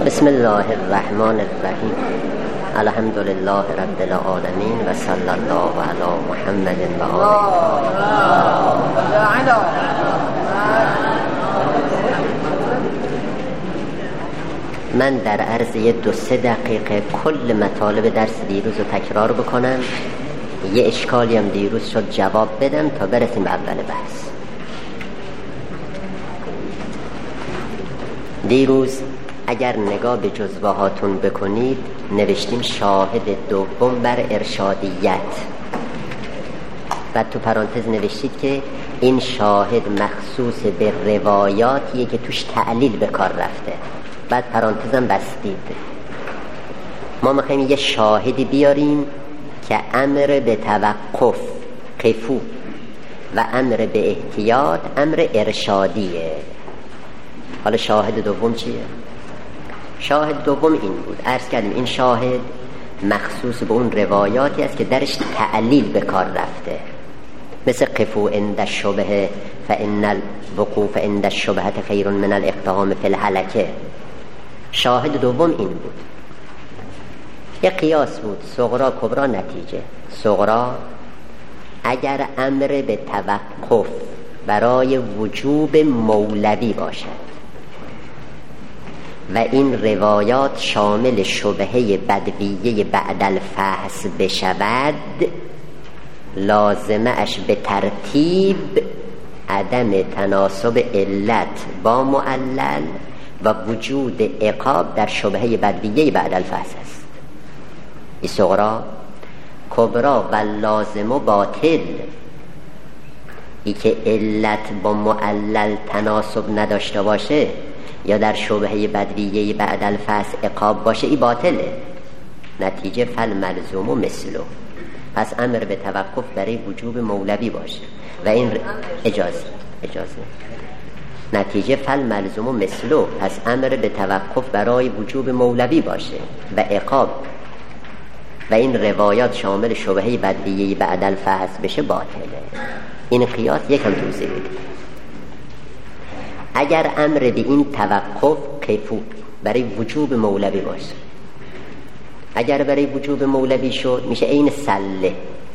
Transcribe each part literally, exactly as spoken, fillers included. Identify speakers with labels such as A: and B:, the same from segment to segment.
A: بسم الله الرحمن الرحیم. الحمد لله رب العالمین و صلی الله علی محمد و آله. من در عرض یه دو سه دقیقه کل مطالب درس دیروز رو تکرار بکنم، یه اشکالی هم دیروز شد جواب بدم تا برسیم به اول بحث. دیروز اگر نگاه به جزوه هاتون بکنید نوشتیم شاهد دوم بر ارشادیت و تو پرانتز نوشتید که این شاهد مخصوص به روایاتیه که توش تعلیل به کار رفته، بعد پرانتزم بستید. ما میخوایم یه شاهدی بیاریم که امر به توقف قفو و امر به احتیاط امر ارشادیه. حالا شاهد دوم چیه؟ شاهد دوم این بود، عرض کردیم این شاهد مخصوص به اون روایاتی است که درش تعلیل به کار رفته، مثل قفو عند الشبهه فإن الوقوف عند الشبهه خیر من الاقتحام فی الهلکه. شاهد دوم این بود. یک قیاس بود، صغرا کبرا نتیجه. صغرا اگر امر به توقف برای وجوب مولوی باشد و این روایات شامل شبهه بدویه بعد الفحص بشود، لازمه اش به ترتیب عدم تناسب علت با معلل و وجود عقاب در شبهه بدویه بعد الفحص است. این صغرا. کبرا و لازم و باطل، ای که علت با معلل تناسب نداشته باشه یا در شبهه بدویه بعد الفحص عقاب باشه، ای باطله. نتیجه فل ملزوم و مثلو. پس امر به توقف برای وجوب مولوی باشه و این ر... اجازه اجازه نتیجه فل ملزوم و مثلو، پس امر به توقف برای وجوب مولوی باشه و عقاب و این روایات شامل شبهه بدویه بعد الفحص بشه، باطله. این قیاس یکم توضیح بدید. اگر امر به این توقف قفو برای وجوب مولوی باشه، اگر برای وجوب مولوی شد میشه عین سله.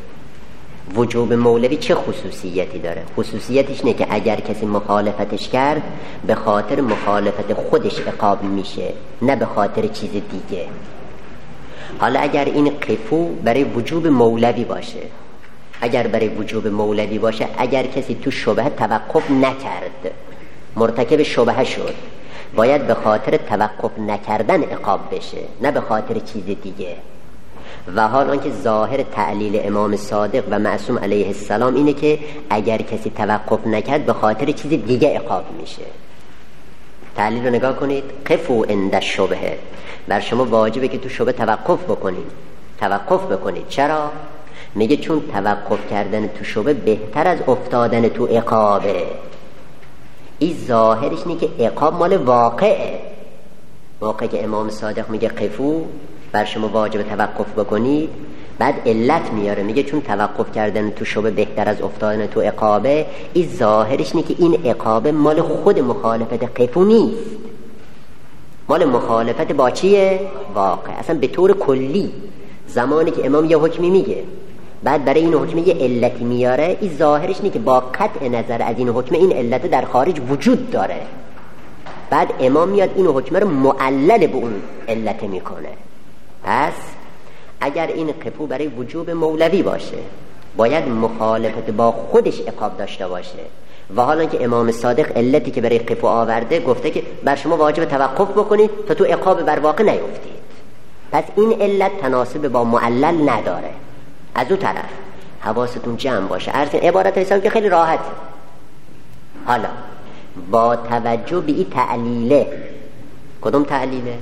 A: وجوب مولوی چه خصوصیتی داره؟ خصوصیتش اینه که اگر کسی مخالفتش کرد به خاطر مخالفت خودش عقاب میشه، نه به خاطر چیز دیگه. حالا اگر این قفو برای وجوب مولوی باشه، اگر برای وجوب مولوی باشه، اگر کسی تو شبهه توقف نکرد، مرتکب شبهه شد، باید به خاطر توقف نکردن عقاب بشه، نه به خاطر چیز دیگه. و حال آنکه ظاهر تعلیل امام صادق و معصوم علیه السلام اینه که اگر کسی توقف نکرد به خاطر چیز دیگه عقاب میشه. تعلیل رو نگاه کنید. قفو عند الشبهه، بر شما واجبه که تو شبهه توقف بکنید. توقف بکنید. چرا؟ میگه چون توقف کردن تو شبهه بهتر از افتادن تو عقابه. این ظاهرش اینه که عقاب مال واقعه. واقعه که امام صادق میگه قفو، بر شما واجب توقف بکنید، بعد علت میاره میگه چون توقف کردن تو شبهه بهتر از افتادن تو عقابه. این ظاهرش اینه که این عقابه مال خود مخالفت قفو نیست، مال مخالفت با چیه؟ واقع. اصلا به طور کلی زمانی که امام یه حکمی میگه بعد برای این حکم یه علتی میاره، این ظاهرش اینه که با قطع نظر از این حکم این علت در خارج وجود داره، بعد امام میاد این حکم رو معلل به اون علت میکنه. پس اگر این قفو برای وجوب مولوی باشه باید مخالفت با خودش عقاب داشته باشه، و حالا که امام صادق علتی که برای قفو آورده گفته که بر شما واجب توقف بکنید تا تو عقاب بر واقع نیفتید، پس این علت تناسب با معلل نداره. از اون طرف حواستون جمع باشه. عرض عبارت حساب که خیلی راحت. حالا با توجه به این تعلیله، کدوم تعلیله؟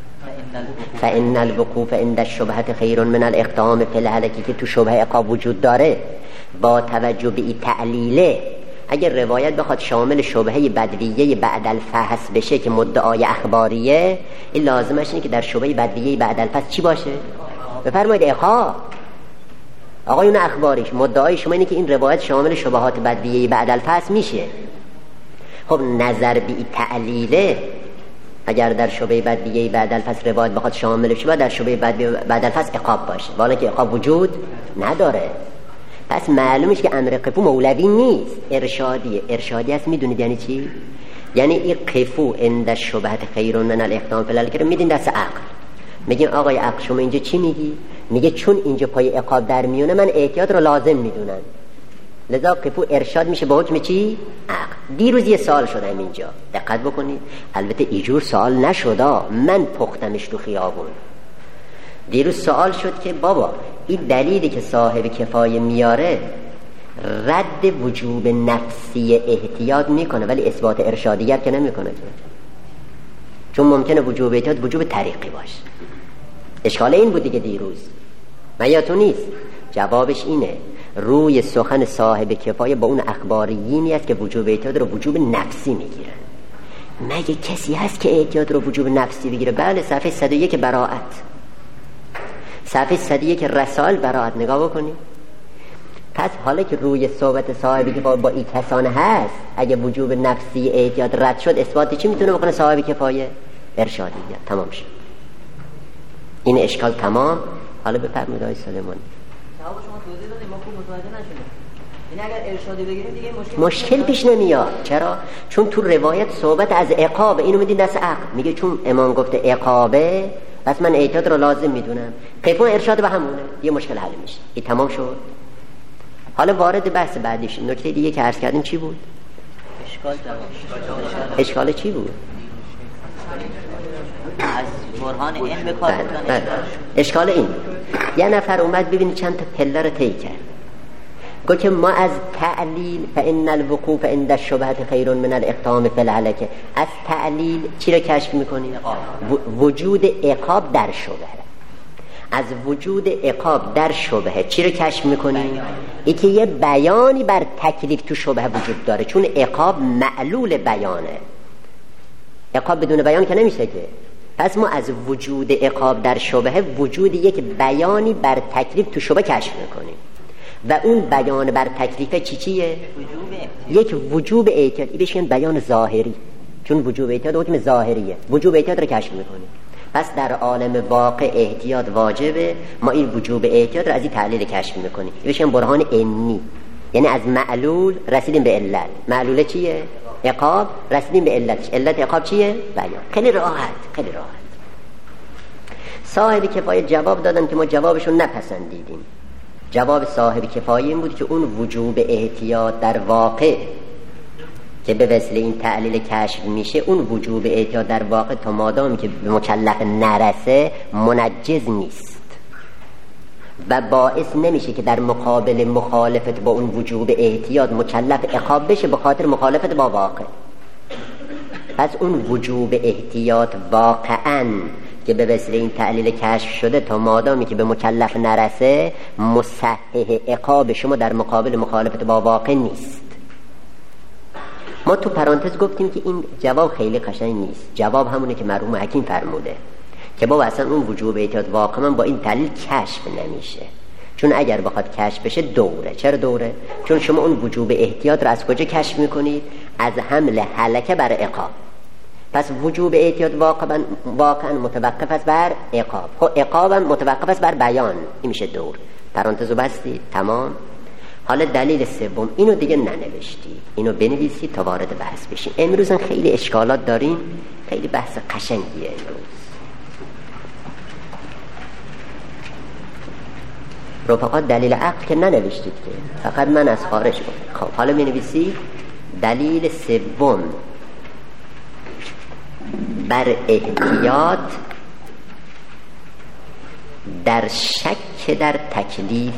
A: فإن الوقوف عند الشبهه خیر من الاقتحام فی الهلکه، که تو شبهه عقاب وجود داره. با توجه به این تعلیله اگر روایت بخواد شامل شبهه بدویه بعد الفحص بشه که مدعای اخباریه، این لازمش اینه که در شبهه بدویه بعد الفحص چی باشه؟ بفرمایید عقاب. آقایون اخباریش مدعای شما اینه که این روایت شامل شبهات بدویه بعد الفحص میشه. خب نظر به این تعلیله اگر در شبهه بعد دیگه بعد الفصل روایت بخواد شامل بشه باید در شبهه بعد بعد الفصل عقاب باشه، والا که عقاب وجود نداره. پس معلومه که امر قفو مولوی نیست، ارشادیه. ارشادی است میدونید یعنی چی؟ یعنی این قفو عند شبهه خیر من الاقدام فی الکرام میدین دست عقل. میگیم آقای عقل شما اینجا چی میگی؟ میگه چون اینجا پای عقاب در میونه من احتیاط رو لازم میدونم، لذا قفو ارشاد میشه با حکم چی؟ عقل. دیروز یه سوال شدم اینجا، دقت بکنید، البته اینجور سوال نشدا، من پختمش تو خیابون. دیروز سوال شد که بابا این دلیلی که صاحب کفایه میاره رد وجوب نفسی احتیاط میکنه ولی اثبات ارشادیگر که نمیکنه، چون ممکنه وجوب احتیاط وجوب طریقی باشه. اشکال این بود دیگه دیروز، من یادتون نیست؟ جوابش اینه روی سخن صاحب کفایه با اون اخباریینی است که وجوب احتیاط رو وجوب نفسی میگیرن. مگه کسی هست که احتیاط رو وجوب نفسی بگیره؟ بله، صفحه صد و یک براءت، صفحه صد و یک رسائل براءت نگاه بکنید. پس حالا که روی صحبت صاحبی که با این کسانه هست، اگه وجوب نفسی احتیاط رد شد اثبات چی میتونه بکنه صاحب کفایه؟ ارشادیه. تمام شد این اشکال تمام. حالا بفرمایید آقای سلیمانی.
B: جواب شما توضیح دادید ما خوب متوجه نشدیم. این اگر ارشادی بگیریم دیگه مشکل
A: مشکل پیش نمیاد. چرا؟ چون تو روایت صحبت از عقاب، اینو میدین دست عقل. میگه چون امام گفته عقابه پس من احتیاط رو لازم میدونم. قفو ارشاد به همونه، یه مشکل حل میشه. این تمام شد. حالا وارد بحث بعدیش. نکته دیگه که عرض کردیم چی بود؟
B: اشکال جواب.
A: اشکال چی بود؟
B: از برهان این به کار بردن.
A: اشکال این یه نفر اومد ببینید چند تا پله رو طی کرد، گفت که ما از تعلیل فان الوقوف عند الشبهه خیر من الاقدام فی الهلکه، از تعلیل چی رو کشف میکنیم؟ وجود عقاب در شبهه. از وجود عقاب در شبهه چی رو کشف میکنیم؟ ای که یه بیانی بر تکلیف تو شبهه وجود داره، چون عقاب معلول بیانه، عقاب بدون بیان که نمیشه که. پس ما از وجود عقاب در شبهه وجود یک بیانی بر تکلیف تو شبهه کشف میکنیم و اون بیان بر تکلیف چی چیه؟ یک وجوب احتیاط. این بهش میگن بیان ظاهری، چون وجوب احتیاط حکم ظاهریه، وجوب احتیاط رو کشف میکنیم. پس در عالم واقع احتیاط واجبه، ما این وجوب احتیاط رو از این تعلیل کشف میکنیم. این بهش میگن برهان انی، یعنی از معلول رسیدیم به علت. معلوله چیه؟ عقاب. رسیدیم به علتش. علت عقاب چیه؟ بیان. خیلی راحت، خیلی راحت. صاحب کفایه جواب دادن که ما جوابشون نپسندیدیم. جواب صاحب کفایه این بود که اون وجوب احتیاط در واقع که به وسیله این تعلیل کشف میشه، اون وجوب احتیاط در واقع تا مادامی که به مکلف نرسه منجز نیست و باعث نمیشه که در مقابل مخالفت با اون وجوب احتیاط مکلف عقاب بشه به خاطر مخالفت با واقع. پس اون وجوب احتیاط واقعاً که به وسیله این تعلیل کشف شده تا مادامی که به مکلف نرسه مصحح عقاب شما در مقابل مخالفت با واقع نیست. ما تو پرانتز گفتیم که این جواب خیلی قشنگ نیست. جواب همونه که مرحوم حکیم فرموده که بابا اصلا اون وجوب احتیاط واقعا با این تعلیل کشف نمیشه، چون اگر بخواد کشف بشه دوره. چرا دوره؟ چون شما اون وجوب احتیاط رو از کجا کشف میکنید؟ از حمل هلکه بر عقاب. پس وجوب احتیاط واقعا واقعا متوقف است بر عقاب، خب عقاب هم متوقف است بر بیان. این میشه دور. پرانتزو بستی؟ تمام. حالا دلیل سوم اینو دیگه ننوشتی، اینو بنویسید تا وارد بحث بشیم. امروز خیلی اشکالات داریم، خیلی بحث قشنگیه امروز. رفقا دلیل عقل که ننوشتید که، فقط من از خارج گفتم. خب حالا بنویسید دلیل سوم بر احتیاط در شک در تکلیف.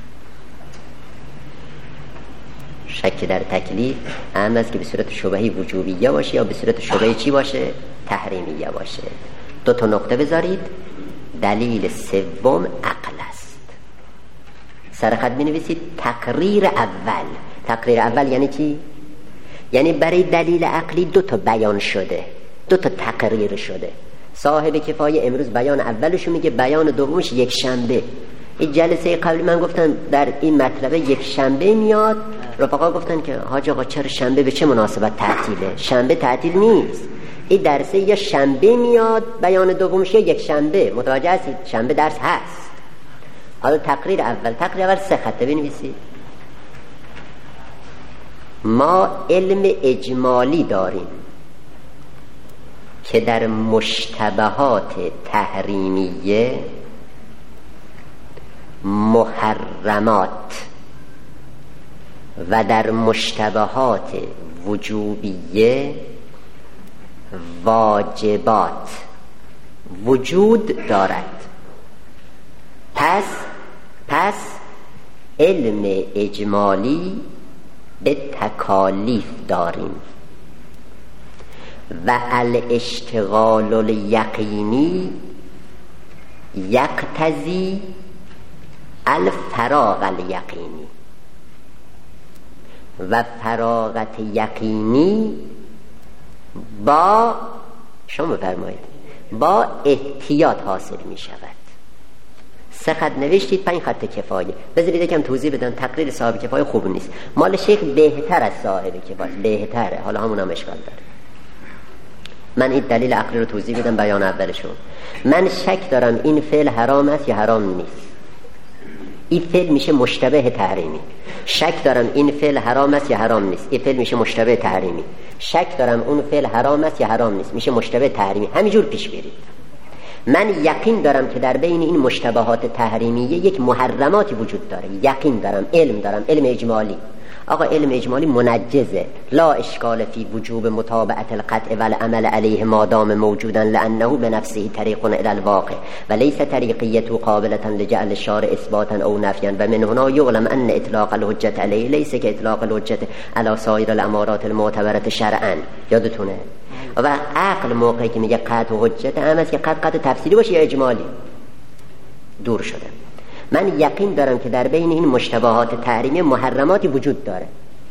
A: شک در تکلیف هم است که به صورت شبهی وجوبیه باشه یا به صورت شبهی چی باشه؟ تحریمیه باشه. دو تا نقطه بذارید. دلیل سوم عقل است. سرخط بنویسید تقریر اول. تقریر اول یعنی چی؟ یعنی برای دلیل عقلی دو تا بیان شده، دو تا تقریر شده. صاحب کفایه امروز بیان اولشو میگه، بیان دومش یک شنبه. این جلسه قبلی من گفتم در این مطلبه یک شنبه میاد. رفقا گفتن که حاج آقا چرا شنبه، به چه مناسبت تعطیله؟ شنبه تعطیل نیست. این درسه یا شنبه میاد بیان دومش یا یک شنبه. متوجه هستید؟ شنبه درس هست. حالا تقریر اول، تقریر اول سه خطه بنویسید. ما علم اجمالی داریم که در مشتبهات تحریمیه، محرمات و در مشتبهات وجوبیه، واجبات وجود دارد. پس پس علم اجمالی به تکالیف داریم و الاشتغال الیقینی یقتضی الفراغ الیقینی و فراغت یقینی با شما بفرمایید با احتیاط حاصل می شود. سه خط نوشتید، پنج خط کفایه. بذارید یکم توضیح بدم. تقریر صاحب کفایه خوب نیست. مال شیخ بهتر از صاحب کفایه، بهتره. حالا همون هم اشکال داره. من این دلیل عقلی رو توضیح بدم بیان اولشون. من شک دارم این فعل حرام است یا حرام نیست. این فعل میشه مشتبه تحریمی. شک دارم این فعل حرام است یا حرام نیست. این فعل میشه مشتبه تحریمی. شک دارم اون فعل حرام است یا حرام نیست. میشه مشتبه تحریمی. همینجور پیش برید. من یقین دارم که در بین این مشتبهات تحریمیه یک محرماتی وجود داره. یقین دارم، علم دارم، علم اجمالی. آقا علم اجمالی منجزه. لا اشکال فی وجوب متابعت القطع والعمل علیه ما دام موجودا لانه بنفسه طریق الی الواقع و لیس طریقیته قابلة لجعل الشارع اثباتا او نفیا و من هنا یعلم ان اطلاق الحجة علیه لیس که اطلاق الحجة علی سایر الامارات المعتبرة شرعا. یادتونه؟ و عقل موقعی که میگه قطع حجت هم است که قطع قطع تفصیلی باشه یا اجمالی. دور شده. من یقین دارم که در بین این مشتبهات تحریمی محرماتی وجود داره.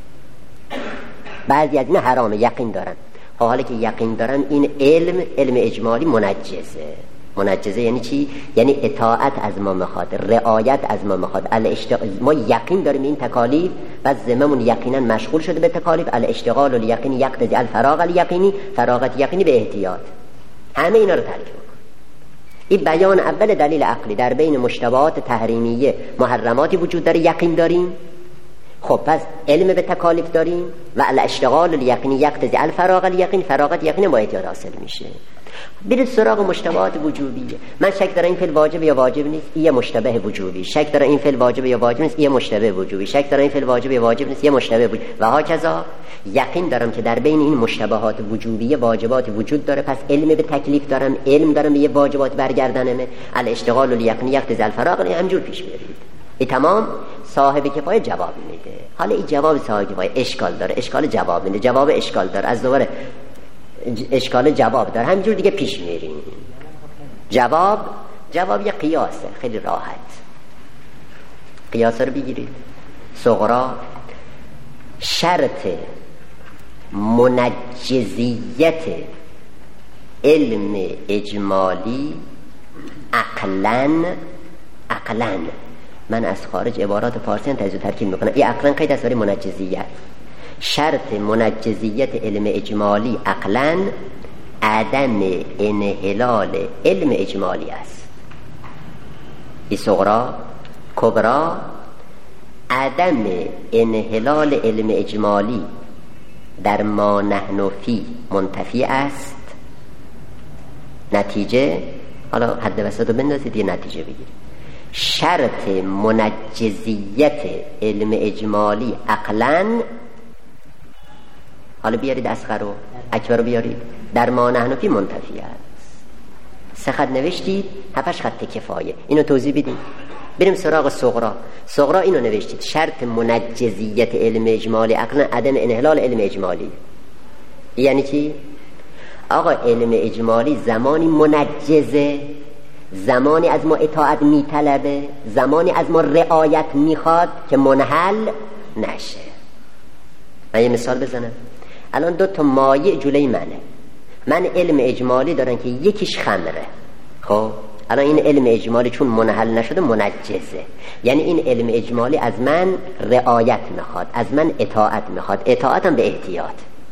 A: بعضی از این حرامه، یقین دارم. حالا که یقین دارم این علم علم اجمالی منجزه. منجزه یعنی چی؟ یعنی اطاعت از ما میخواد، رعایت از ما میخواد. الاشتغال، ما یقین داریم این تکالیف و ذممون یقینا مشغول شده به تکالیف. الاشتغال الیقینی یقتضی الفراغ الیقینی، فراغت یقینی به احتیاط. همه اینا رو تعریف میکنه. این بیان اول دلیل عقلی. در بین مشتبهات تحریمیه محرماتی وجود داره، یقین داریم. خب پس علم به تکالیف داریم و الاشتغال الیقینی یقتضی الفراغ الیقینی، فراغت یقینی با احتیاط حاصل میشه. برید سراغ مشتبهات وجوبیه. من شک دارم این فعل واجب یا واجب نیست، این مشتبه وجوبی. شک دارم این فعل واجب یا واجب نیست، این مشتبه وجوبی. شک دارم این فعل واجب یا واجب نیست، این مشتبه وجوبی و هاکذا. یقین دارم که در بین این مشتبهات وجوبیه واجبات وجود داره، پس علم به تکلیف دارم، علم دارم به یه واجبات برگردنمه. الاشتغال الیقینی یقتضی الفراغ، همینجور پیش برید. این تمام. صاحب کفایه جواب میده. حالا این جواب صاحب کفایه اشکال داره، اشکال جواب میده، جواب اشکال داره، از دوباره اشکال جواب داره، همینجور دیگه پیش میریم. جواب جواب یه قیاسه، خیلی راحت. قیاس رو بگیرید. صغرا شرط منجزیت علم اجمالی عقلاً عقلاً من از خارج عبارات فارسی تجزیه ترکیب میکنم. این عقلاً قید است برای منجزیت. شرط منجزیت علم اجمالی عقلاً عدم انحلال علم اجمالی است. این صغرا. کبرا عدم انحلال علم اجمالی در ما نحن فی منتفی است. نتیجه حالا حد وسط رو بندازید یه نتیجه بگیرید. شرط منجزیت علم اجمالی عقلاً، حالا بیارید اصغر رو اکبر رو بیارید، در ما نحن فی منتفی است. سه خط نوشتید، هفتش خط کفایه. اینو توضیح بدیم. بریم سراغ صغرا. صغرا اینو نوشتید شرط منجزیت علم اجمالی عقلاً عدم انحلال علم اجمالی. یعنی چی؟ آقا علم اجمالی زمانی منجزه، زمانی از ما اطاعت میطلبه، زمانی از ما رعایت میخواد که منحل نشه. من یه مثال بزنم. الان دو تا مایع جلوی منه، من علم اجمالی دارم که یکیش خمره. خب الان این علم اجمالی چون منحل نشده منجزه، یعنی این علم اجمالی از من رعایت میخواد، از من اطاعت میخواد. اطاعتم به احتیاط.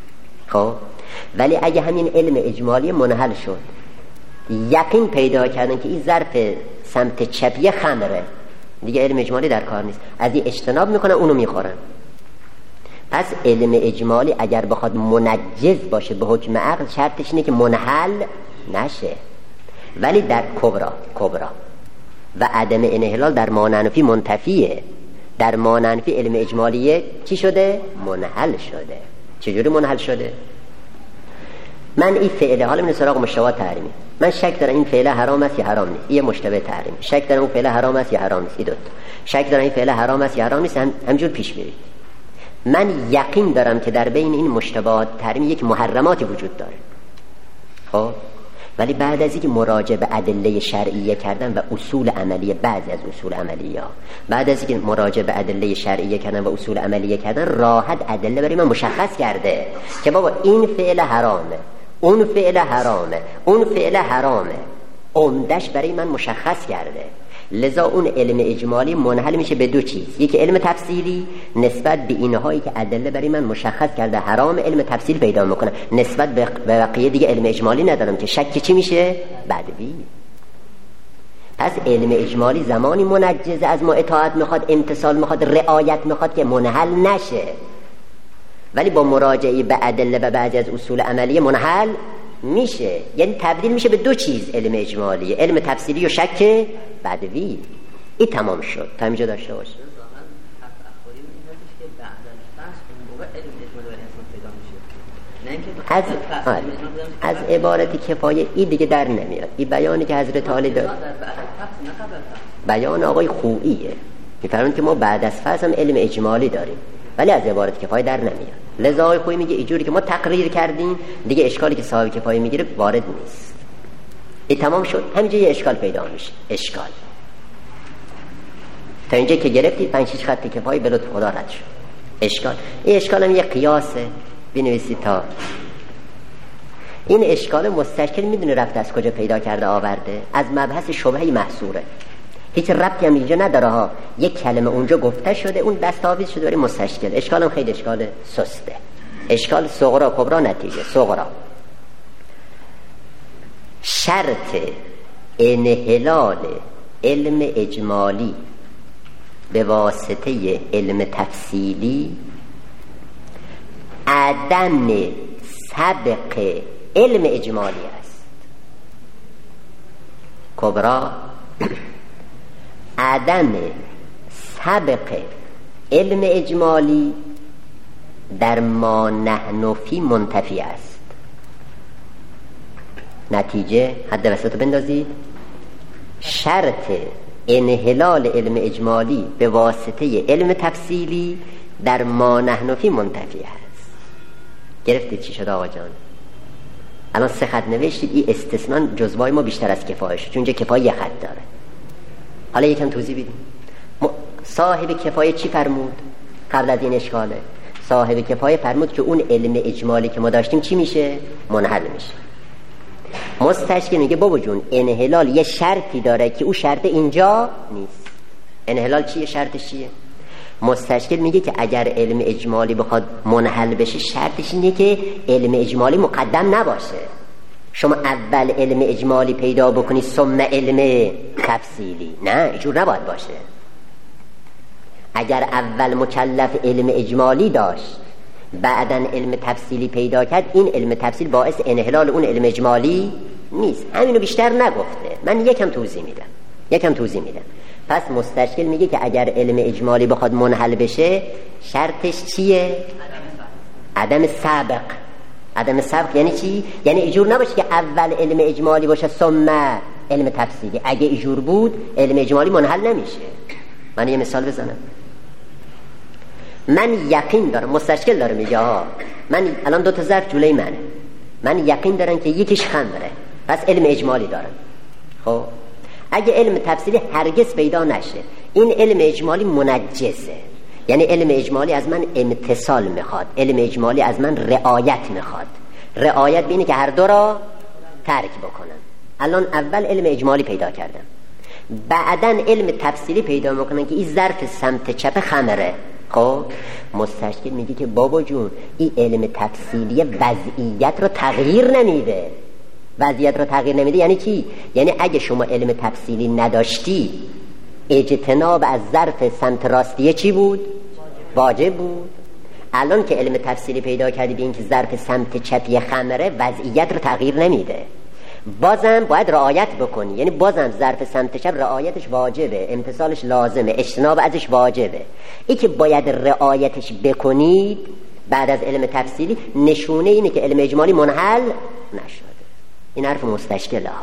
A: خب ولی اگه همین علم اجمالی منحل شد، یقین پیدا کردن که این ظرف سمت چپی خمره، دیگه علم اجمالی در کار نیست، از این اجتناب میکنن، اونو میخورن. پس علم اجمالی اگر بخواد منجز باشه به حکم عقل، شرطش اینه که منحل نشه. ولی در کبرا کبرا و عدم انحلال در ماننفی منتفیه. در ماننفی علم اجمالیه چی شده؟ منحل شده. چجوری منحل شده؟ من این فعله، حالا من سراغ مشتبهات تحریمی، من شک دارم این فعله حرام است یا حرام نیست، یه مشتبه تحریم. شک دارم اون فعله حرام است یا حرام نیست، این دو تا. شک دارم این فعله حرام است یا حرام نیست، هم همجور پیش برید. من یقین دارم که در بین این مشتبهات تحریمی یک محرماتی وجود داره. خب ولی بعد از اینکه مراجعه به ادله شرعیه کردن و اصول عملیه، بعضی از اصول عملیه، بعد از اینکه مراجعه به ادله شرعیه کردن و اصول عملیه کردن، راحت ادله برای من مشخص کرده که بابا این فعل حرامه، اون فعل حرامه، اون فعل حرامه، عمدش برای من مشخص کرده. لذا اون علم اجمالی منحل میشه به دو چیز، یک علم تفصیلی نسبت به اینهایی که ادله برای من مشخص کرده حرام، علم تفصیل پیدا میکنه. نسبت به بقیه دیگه علم اجمالی ندارم که شک چی میشه؟ بدوی. پس علم اجمالی زمانی منجز از ما اطاعت میخواد، امتثال میخواد، رعایت میخواد که منحل نشه. ولی با مراجعه به ادله و بعضی از اصول عملیه منحل میشه، یعنی تبدیل میشه به دو چیز، علم اجمالی، علم تفصیلی و شک بدوی. این تمام شد. تا اینجا داشته باشه. از آره. از عبارت کفایه این دیگه در نمیاد. این بیانی که حضرت عالی داد، بیان آقای خوئیه، میفرمایند که ما بعد از فصل هم علم اجمالی داریم، ولی از عبارت کفایه در نمیاد. لذا آقای خویی میگه اینجوری که ما تقریر کردیم دیگه اشکالی که صاحب کفایه میگیره وارد نیست. این تمام شد. همینجا یه اشکال پیدا میشه. اشکال تا اینجا که گرفتید پنج شش خط کفایه به لطف خدا رد شد. اشکال این اشکال هم یه قیاسه. بنویسید تا این اشکال مستشکل میدونه رفت از کجا پیدا کرده آورده؟ از مبحث شبهه محصوره. هیچ ربطی هم اینجا نداره ها، یک کلمه اونجا گفته شده، اون دستاویز شده برای مستشکل. اشکال هم خیلی اشکال سسته. اشکال صغرا کبرا نتیجه. صغرا شرط انحلال علم اجمالی به واسطه علم تفصیلی عدم سبق علم اجمالی است. کبرا عدم سبق علم اجمالی در ما نحن فی منتفی است. نتیجه حد وسط بندازید. شرط انحلال علم اجمالی به واسطه علم تفصیلی در ما نحن فی منتفی است. گرفتید چی شد آقا جان؟ الان سه خط نوشتید. این استثناء جزوای ما بیشتر از کفایه شد، چون کفایه یه خط داره. حالا یکم توضیح بدیم. صاحب کفایه چی فرمود قبل از این اشکاله؟ صاحب کفایه فرمود که اون علم اجمالی که ما داشتیم چی میشه؟ منحل میشه. مستشکل میگه بابا جون انحلال یه شرطی داره که اون شرط اینجا نیست. انحلال چیه؟ شرطش چیه؟ مستشکل میگه که اگر علم اجمالی بخواد منحل بشه، شرطش اینه که علم اجمالی مقدم نباشه. شما اول علم اجمالی پیدا بکنی ثم علم تفصیلی، نه، اینجور نباید باشه. اگر اول مکلف علم اجمالی داشت بعدن علم تفصیلی پیدا کرد، این علم تفصیل باعث انحلال اون علم اجمالی نیست. همینو بیشتر نگفته، من یکم توضیح میدم یکم توضیح میدم پس مستشکل میگه که اگر علم اجمالی بخواد منحل بشه، شرطش چیه؟ عدم سابق. عدم سابق یعنی چی؟ یعنی اینجور نباشه که اول علم اجمالی باشه ثم علم تفصیلی. اگه اینجور بود علم اجمالی منحل نمیشه. من یه مثال بزنم. من یقین دارم، مستشکل داره میگه ها، من الان دو تا ظرف جلوی منه، من یقین دارم که یکیش خمره، پس علم اجمالی دارم. خب اگه علم تفصیلی هرگز پیدا نشه، این علم اجمالی منجزه. یعنی علم اجمالی از من امتثال میخواد، علم اجمالی از من رعایت میخواد. رعایت بینه که هر دو را ترک بکنم. الان اول علم اجمالی پیدا کردم، بعدن علم تفصیلی پیدا میکنم که این ظرف سمت چپ خمره. خب مستشکل میگه که بابا جون این علم تفصیلی وضعیت رو تغییر نمیده. وضعیت رو تغییر نمیده یعنی چی؟ یعنی اگه شما علم تفصیلی نداشتی اجتناب از ظرف سمت راستیه چی بود؟ واجب بود. الان که علم تفصیلی پیدا کردی به این که ظرف سمت چپی خمره وضعیت رو تغییر نمیده، بازم باید رعایت بکنی. یعنی بازم ظرف سمت چپ رعایتش واجبه، امتثالش لازمه، اجتناب ازش واجبه. این که باید رعایتش بکنید بعد از علم تفصیلی نشونه اینه که علم اجمالی منحل نشده. این حرف مستشکل ها.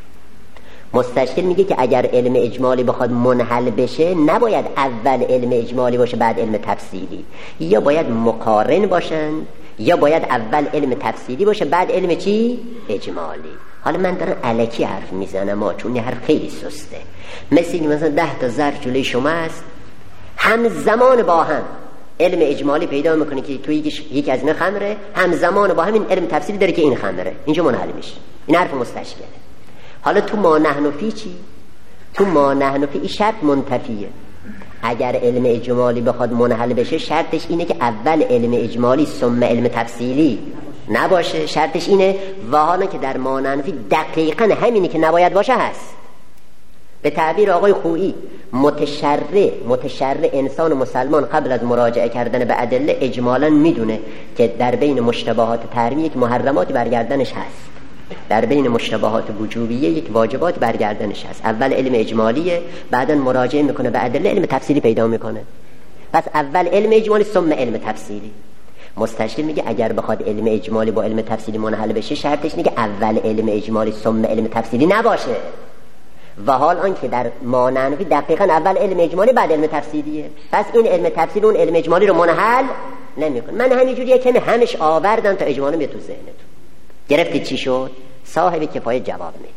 A: مستشکل میگه که اگر علم اجمالی بخواد منحل بشه نباید اول علم اجمالی باشه بعد علم تفصیلی، یا باید مقارن باشن یا باید اول علم تفصیلی باشه بعد علم چی؟ اجمالی. حالا من دارم الکی حرف میزنم ها، چون این حرف خیلی سسته. مثل این مثلا ده تا ظرف جلوی شما است، همزمان با هم علم اجمالی پیدا میکنه که توی یکی از این خمره، همزمان با هم این علم تفصیلی داره که این خمره، اینجا منحل میشه. این حرف مستشکله. حالا تو ما نحن فی چی؟ تو ما نحن فی این شرط منتفیه. اگر علم اجمالی بخواد منحل بشه شرطش اینه که اول علم اجمالی ثم علم تفصیلی نباشه، شرطش اینه. و حالا که در ما نحن فی دقیقاً همینی که نباید باشه هست. به تعبیر آقای خویی متشرع متشرع انسان مسلمان قبل از مراجعه کردن به ادله اجمالاً میدونه که در بین مشتبهات تحریمی یک محرماتی برگردنش هست، در بین مشتبهات وجوبیه یک واجبات برگردنش هست. اول علم اجمالیه، بعداً مراجعه میکنه به ادله، علم تفصیلی پیدا میکنه. پس اول علم اجمالی ثم علم تفصیلی. مستشکل میگه اگر بخواد علم اجمالی با علم تفصیلی منحل بشه شرطش اینه که اول علم اجمالی ثم علم تفصیلی نباشه. و حال آنکه در مانعنفی دقیقاً اول علم اجمالی بعد علم تفصیلیه، پس این علم تفصیلی اون علم اجمالی رو منحل نمیکنه. من همینجوریه که همش آوردم تا اجمالی بیاد تو ذهنتون. گرفتید چی شد؟ صاحب کفایه جواب میده.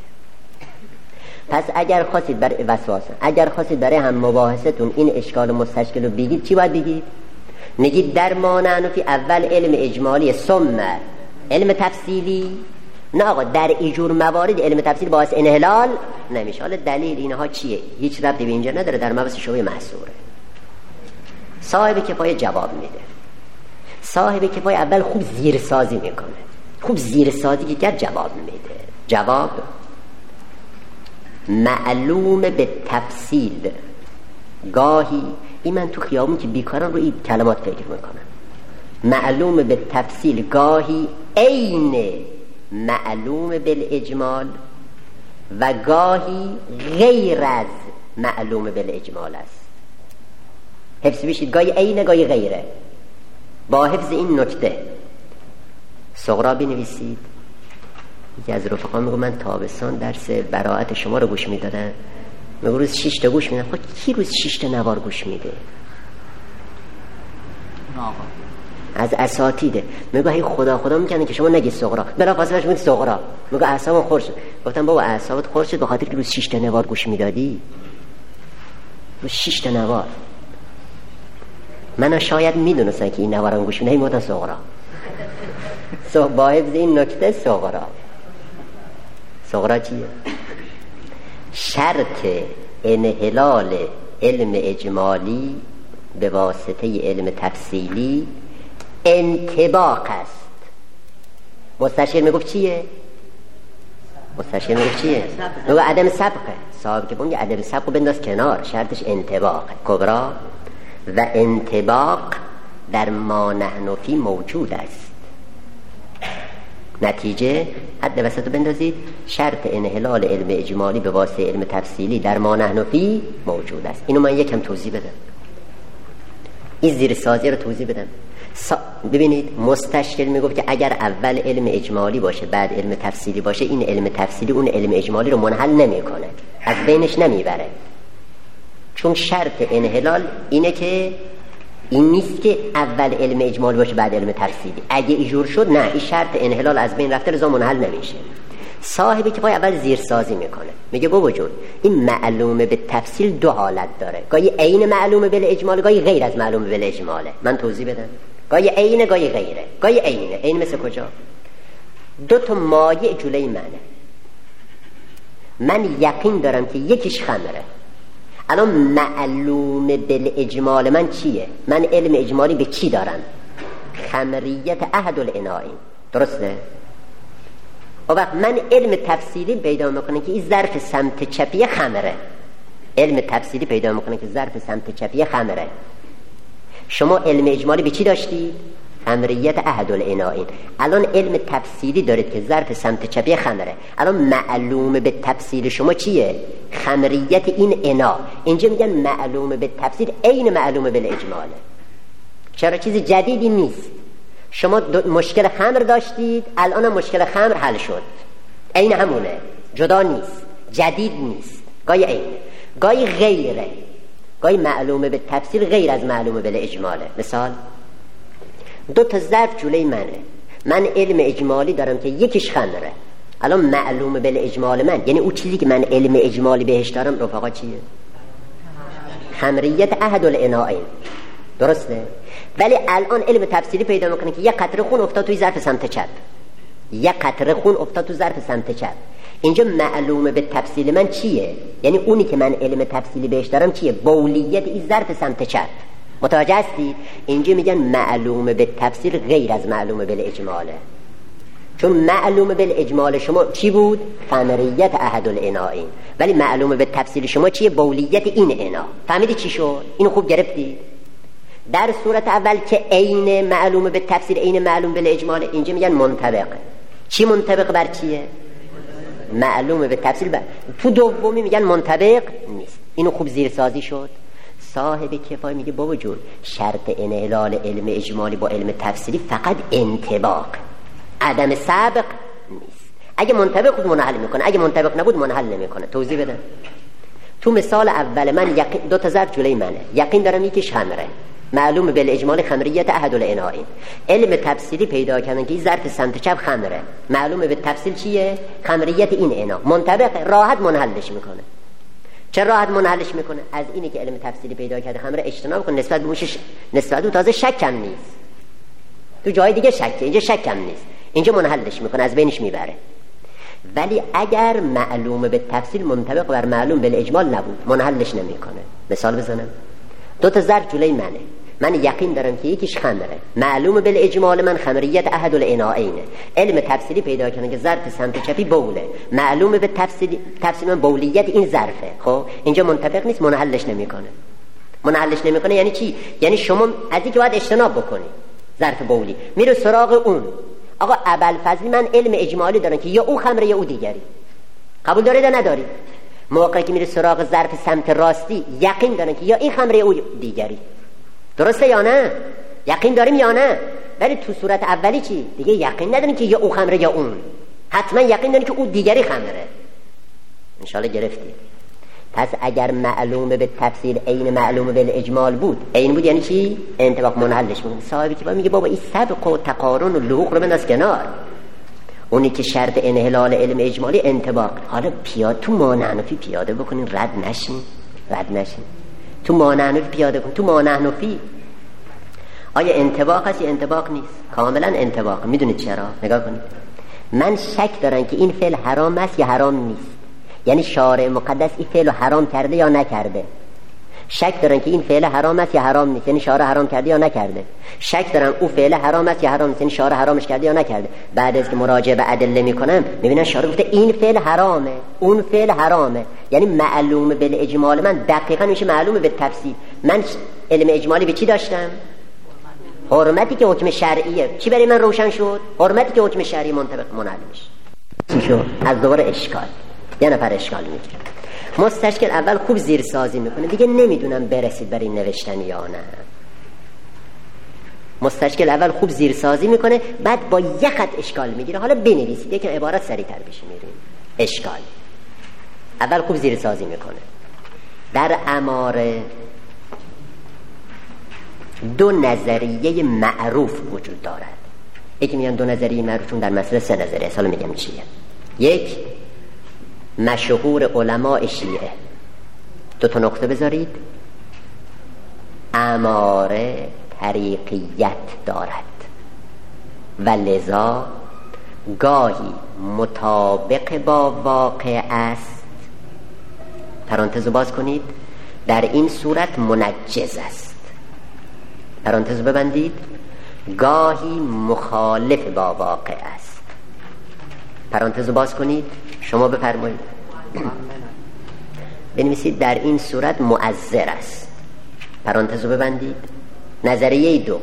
A: پس اگر خواستید برای وسواسه، اگر خواستید برای هم مباحثتون این اشکال مستشکل رو بگید، چی باید بگید؟ نگید در مانعنفی اول علم اجمالی ثم علم تفصیلی. نه آقا در اینجور موارد علم تفصیل باعث انحلال نمیشه. حالا دلیل اینها چیه؟ هیچ ربطی به اینجا نداره، در مبحث شبهه محصوره. صاحب کفایه جواب میده. صاحب کفایه اول خوب زیرسازی میکنه، خوب زیرسازی که کرد جواب میده. جواب معلوم به تفصیل. گاهی این من تو خیابون که بیکارم رو این کلمات فکر میکنم. معلوم به تفصیل گاهی عین معلوم بالاجمال و گاهی غیر از معلوم بالاجمال است. حفظ بشید، گاهی عین گاهی غیره. با حفظ این نکته صغرا بنویسید. یکی از رفقا میگه من تابستان درس براءت شما رو گوش میدادم، میگه روز شش تا گوش میدم. خب کی روز شش تا نوار گوش میده؟ از اساتیده. میگه هی خدا خدا میکنه که شما نگی صغرا، بلا فاصله میگی صغرا. میگه اعصابم خورد شد. گفتم بابا اعصابت خورد شد به خاطر که روز شش تا نوار گوش میدادی. روز شش تا نوار. من شاید میدونستم که این نوارم گوش میدم، میگفتم صغرا. صغرا با حفظ این نکته صغرا. صغرا چیه؟ شرط انحلال علم اجمالی به واسطه علم تفصیلی انطباق است. مستشیر میگفت چیه؟ مستشیر میگفت چیه؟ میگفت عدم سبقه. صاحب که بونگه عدم سبقه بنداز کنار، شرطش انطباق کبرا. و انطباق در ما نحن فی موجود است. نتیجه حد وسط بندازید، شرط انحلال علم اجمالی به واسطه علم تفصیلی در ما نحن فی موجود است. اینو من یکم توضیح بدم، این زیر سازی رو توضیح بدم. سا... ببینید مستشکل میگفت که اگر اول علم اجمالی باشه بعد علم تفصیلی باشه، این علم تفصیلی اون علم اجمالی رو منحل نمیکنه، از بینش نمیبره. چون شرط انحلال اینه که این نیست که اول علم اجمالی باشه بعد علم تفصیلی. اگه ایجور شد نه، این شرط انحلال از بین رفته، رضا منحل نمیشه. صاحبی که پای اول زیرسازی میکنه میگه بابا جون این معلومه به تفصیل دو حالت داره، گاهی عین معلومه به اجمال، گاهی غیر از معلومه به اجماله. من توضیح بدم. گاهی عین گاهی غیره. گاهی عینه. عین مثل کجا؟ دو تا مایع جلوی منه، من یقین دارم که یکیش خمره. الان معلوم بالاجمال من چیه؟ من علم اجمالی به چی دارم؟ خمریت احد الانائین، درسته؟ و وقت من علم تفصیلی پیدا میکنه که این ظرف سمت چپی خمره، علم تفصیلی پیدا میکنه که ظرف سمت چپی خمره. شما علم اجمالی به چی داشتید؟ خمریت احد الانائین. الان علم تفصیلی دارید که ظرف سمت چپی خمره. الان معلوم به تفصیل شما چیه؟ خمریت این انا. اینجا میگن معلوم به تفصیل عین معلوم به اجماله. چرا؟ چیز جدیدی نیست. شما مشکل خمر داشتید، الان مشکل خمر حل شد، عین همونه، جدا نیست، جدید نیست، گاهی عینه، گاهی غیره، گاهی معلوم به تفصیل غیر از معلوم به اجماله. مثال دو تا ظرف جلوی منه، من علم اجمالی دارم که یکیش خمره. الان معلوم به اجمال من، یعنی اون چیزی که من علم اجمالی بهش دارم رفقا چیه؟ خمریت احد الانائین، درسته؟ ولی الان علم تفصیلی پیدا میکنه که یک قطره خون افتاد توی ظرف سمت چپ، یک قطره خون افتاد تو ظرف سمت چپ. اینجا معلوم به تفصیل من چیه؟ یعنی اونی که من علم تفصیلی بهش دارم چیه؟ بولیت این ظرف سمت چپ. متوجه هستید؟ اینجا میگن معلوم به تفصیل غیر از معلوم به اجماله. چون معلوم به اجمال شما چی بود؟ خمریت احد الانائین، ولی معلوم به تفصیل شما چیه؟ بولیت این انا. فهمیدی چی شد؟ اینو خوب گرفتید؟ در صورت اول که عین معلوم به تفصیل عین معلوم به اجمال، اینجا میگن منطبق. چی منطبق بر چیه؟ معلوم به تفصیل بر. تو دومی میگن منطبق نیست. اینو خوب زیر سازی شد. صاحب کفایه میگه بابا جون شرط انحلال علم اجمالی با علم تفصیلی فقط انطباق، عدم سبق نیست. اگه منطبق بود منحل میکنه، اگه منطبق نبود منحل نمیکنه. توضیح بدم. تو مثال اول من یقین دو تا ظرف جلوی منه، یقین دارم یکیش خمره، معلوم به اجمال خمریت احد الانائین. علم تفصیلی پیدا کردن که این ظرف سمت چپ خمره، معلوم به تفصیل چیه؟ خمریت این انا. منطبق، راحت منحلش میکنه. چه راحت منحلش میکنه؟ از اینی که علم تفصیلی پیدا کرده خمره اجتناب کنه، نسبت به موشش نسبت به تازه شک هم نیست. تو جای دیگه شکه، اینجا شک هم نیست، اینجا منحلش میکنه، از بینش میبره. ولی اگر معلوم به تفصیل منطبق بر معلوم به اجمال نبود منحلش نمیکنه. مثال بزنم. دو تا ظرف جلوی منه، من یقین دارم که یکیش خمره، معلوم به اجمال من خمریت احد الانائینه. علم تفصیلی پیدا کردن که ظرف سمت چپی بوله، معلوم به تفصیل تفصیل من بولیت این ظرفه. خب اینجا منطبق نیست، منحلش نمیکنه. منحلش نمیکنه یعنی چی؟ یعنی شما از اینکه باید اجتناب بکنی ظرف بولی، میره سراغ اون. آقا ابوالفضل من علم اجمالی دارم که یا او خمره یا او دیگری. قبول دارید یا ندارید؟ موقعی که میره سراغ ظرف سمت راستی یقین دارن که یا این خمره او دیگری. درسته یا نه؟ یقین داریم یا نه؟ ولی تو صورت اولی چی؟ دیگه یقین نداریم که یا او خمره یا اون، حتما یقین داریم که او دیگری خمره. انشالله گرفتید. پس اگر معلوم به تفصیل عین معلوم به اجمال بود، عین بود یعنی چی؟ انطباق منحلش میکنه. صاحبی که میگه بابا این سبق و تقارن و لحوق رو بنداز کنار، اونی که شرط انحلال علم اجمالی انطباق. حالا پیاده تو مانعنفی پیاده بکنین، رد نشین، رد نشین. تو مانعنفی پیاده کن. تو مانعنفی آیا انطباق هست یا انطباق نیست؟ کاملا انطباق. میدونید چرا؟ نگاه کنید. من شک دارم که این فعل حرام است یا حرام نیست، یعنی شارع مقدس این فعل رو حرام کرده یا نکرده. شک دارن که این فعل حرام است یا حرام نیست، یعنی شارع حرام کرده یا نکرده. شک دارن او فعل حرام است یا حرام نیست، یعنی شارع حرامش کرده یا نکرده. بعد از که مراجعه به ادله میکنم میبینن شارع گفته این فعل حرامه، اون فعل حرامه. یعنی معلوم به اجمال من دقیقاً میشه معلوم به تفصیل. من علم اجمالی به چی داشتم؟ حرمتی که حکم شرعیه. چی برای من روشن شد؟ حرمتی که حکم شرعی منطبق منحل میشه. چی شد؟ از دوباره اشکال. یه نفر اشکال میگیره. مستشکل اول خوب زیر سازی میکنه، دیگه نمیدونم برسید برای نوشتن یا نه. مستشکل اول خوب زیر سازی میکنه، بعد با یک خط اشکال میگیره. حالا بنویسید یکم عبارت سریعتر بشه میریم. اشکال اول خوب زیر سازی میکنه. در اماره دو نظریه معروف وجود دارد. یکی میگن دو نظریه معروف، چون در مسئله سه نظریه. حالا میگم چیه. یک، مشهور علماء شیعه، دو تا نقطه بذارید، اماره طریقیت دارد و لذا گاهی مطابق با واقع است، پرانتز باز کنید، در این صورت منجز است. پرانتز ببندید، گاهی مخالف با واقع است. پرانتز باز کنید، شما بفرمایید. بنویسید در این صورت مؤثر است. پرانتز ببندید. نظریه دو،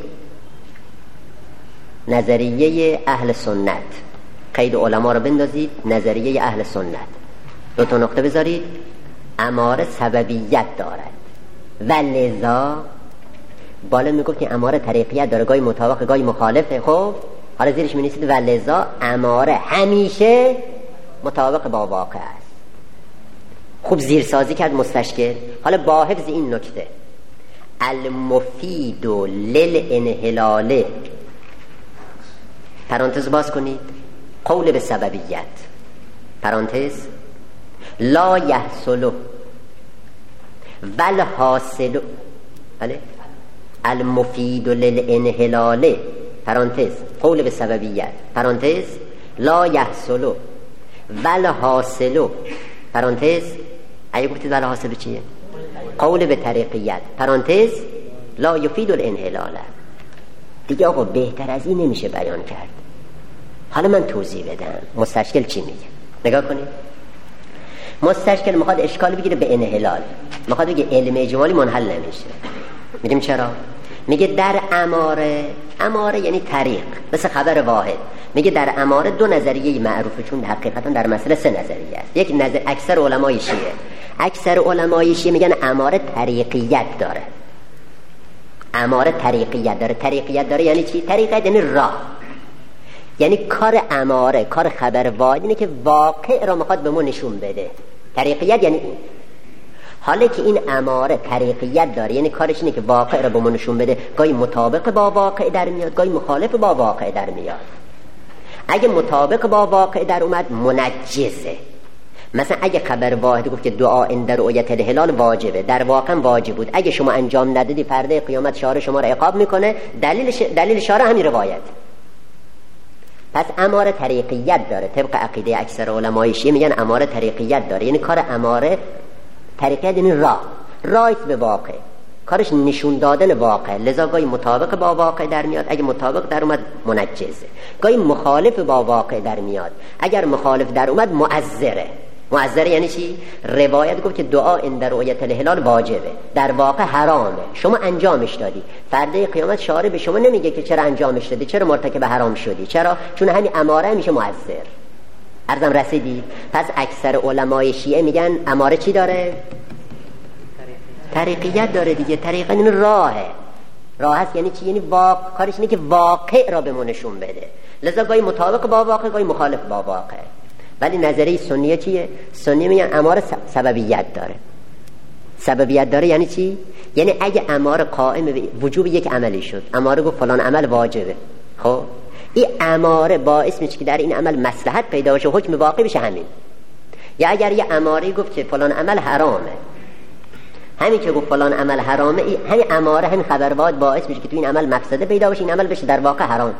A: نظریه اهل سنت. قید علما رو بندازید، نظریه اهل سنت. دو تا نقطه بذارید. اماره سببیت دارد و لذا بالا میگفت که اماره طریقیت داره، گاهی مطابق گاهی مخالفه. خب حالا زیرش می‌نویسید و لذا اماره همیشه مطابق با واقع است. خوب زیرسازی کرد مستشکل. حالا با حفظ این نکته، المفید للانحلال، پرانتز باز کنید، قول به سببیت، پرانتز، لا یحصل ول حاصل، بله، المفید للانحلال، پرانتز، قول به سببیت، پرانتز، لا یحصل ول حاصل، پرانتز، اگه گفتید ول حاصل چیه؟ قول به طریقیت، پرانتز، لا یفید الانحلال. دیگه آقا بهتر از این نمیشه بیان کرد. حالا من توضیح بدم مستشکل چی میگه. نگاه کنید، مستشکل میخواد اشکال بگیره به انحلال، میخواد بگه علم اجمالی منحل نمیشه. میگیم چرا؟ میگه در اماره، اماره یعنی طریق، مثل خبر واحد. میگه در اماره دو نظریه معروفه، چون حقیقتا در مسئله سه نظریه است. یک نظر اکثر علمای شیعه، اکثر علمای شیعه میگن اماره طریقیت داره. اماره طریقیت داره. طریقیت داره یعنی چی؟ طریقیت یعنی راه، یعنی کار اماره، کار خبر واحد اینه که واقع را میخواد به ما نشون بده. طریقیت یعنی این. حالا که این اماره طریقیت داره، یعنی کارش اینه که واقع را به ما نشون بده، گاهی مطابق با واقع در میاد، گاهی مخالف با واقع در میاد. اگه مطابق با واقع در اومد منجزه. مثلا اگه خبر واحد گفت که دعا عند رؤیت الهلال واجبه، در واقع واجب بود، اگه شما انجام ندادی فردا قیامت شارع شما را عقاب میکنه، دلیل ش... دلیل شارع همین روایت. پس اماره طریقیت داره. طبق عقیده اکثر علمای شیعه میگن اماره طریقیت داره، یعنی کار اماره طریقیت یعنی راه، رایت به واقع، کارش نشون دادن واقع. لذا گاهی مطابق با واقع در میاد، اگه مطابق در اومد منجزه. گاهی مخالف با واقع در میاد، اگر مخالف در اومد معذره. معذره یعنی چی؟ روایت گفت که دعا عند رؤیت الهلال واجبه، در واقع حرامه، شما انجامش دادی، فردا قیامت شارع به شما نمیگه که چرا انجامش دادی، چرا مرتکب حرام شدی. چرا؟ چون همین اماره میشه معذر. عرضم رسیدی؟ پس اکثر علمای شیعه میگن اماره چی داره؟ طریقیت داره دیگه. طریقیت این راهه. راه هست یعنی چی؟ یعنی واقع، کارش اینه که واقع را به ما نشون بده. لذا گاهی مطابق با واقع، گاهی مخالف با واقع. ولی نظریه سنیه چیه؟ سنی میگن اماره سببیت داره. سببیت داره یعنی چی؟ یعنی اگه اماره قائم به وجوب یک عملی شد، اماره گفت فلان عمل واجبه، خب این اماره باعث میشه که در این عمل مصلحت پیدا بشه، حکم واقع بشه همین. یا اگر یه اماره گفت که فلان عمل حرامه، همین که گفت فلان عمل حرامه، همین اماره، همین خبرواد باعث میشه که تو این عمل مفسده پیدا بشه، این عمل بشه در واقع حرام.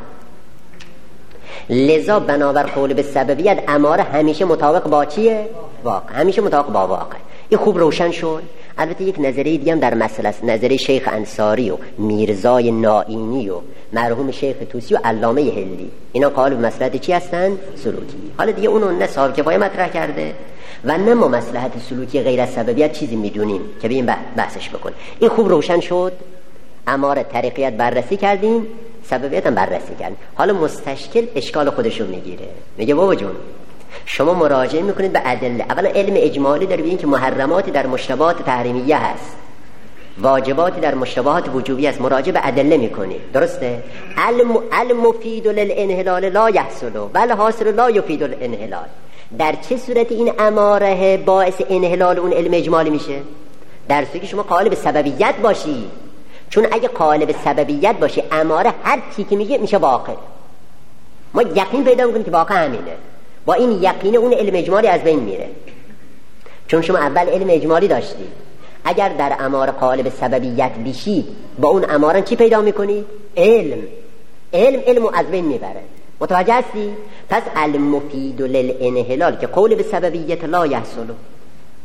A: لذا بنابر قول به سببیت اماره همیشه مطابق با چیه؟ واقع. همیشه مطابق با واقع. این خوب روشن شد. البته یک نظریه دیگه هم در مسئله است، نظریه شیخ انصاری و میرزای نائینی و مرحوم شیخ طوسی و علامه هلی. اینا قائل به مصلحت چی هستن؟ سلوکی. حالا دیگه اونو نه صاحب کفایه مطرح کرده و نه ما مصلحت سلوکی غیر از سببیت چیزی میدونیم که ببین بحثش بکن. این خوب روشن شد. اماره طریقیت بررسی کردیم، سببیت هم بررسی کردیم. حالا مستشکل اشکال خودشو میگیره، میگه بابا جون شما مراجعه میکنید به ادله. اولا علم اجمالی داره، ببین که محرماتی در مشتبهات تحریمیه هست، واجباتی در مشتبهات وجوبی هست، مراجعه به ادله میکنید، درسته؟ علم المفید للانحلال لا یحصل بل حاصل لا یفید الانحلال. در چه صورت این اماره باعث انحلال اون علم اجمالی میشه؟ در صورتی که شما قائل به سببیت باشی. چون اگه قائل به سببیت باشی، اماره هر چی که میگه میشه واقع. ما یقین پیدا میکنیم که واقع همینه، با این یقین اون علم اجمالی از بین میره. چون شما اول علم اجمالی داشتی، اگر در اماره قائل به سببیت بشید، با اون اماره چی پیدا میکنید؟ علم. علم علمو از بین میبره. متوجه هستی؟ پس المفید للانحلال که قول به سببیت لا یحصل،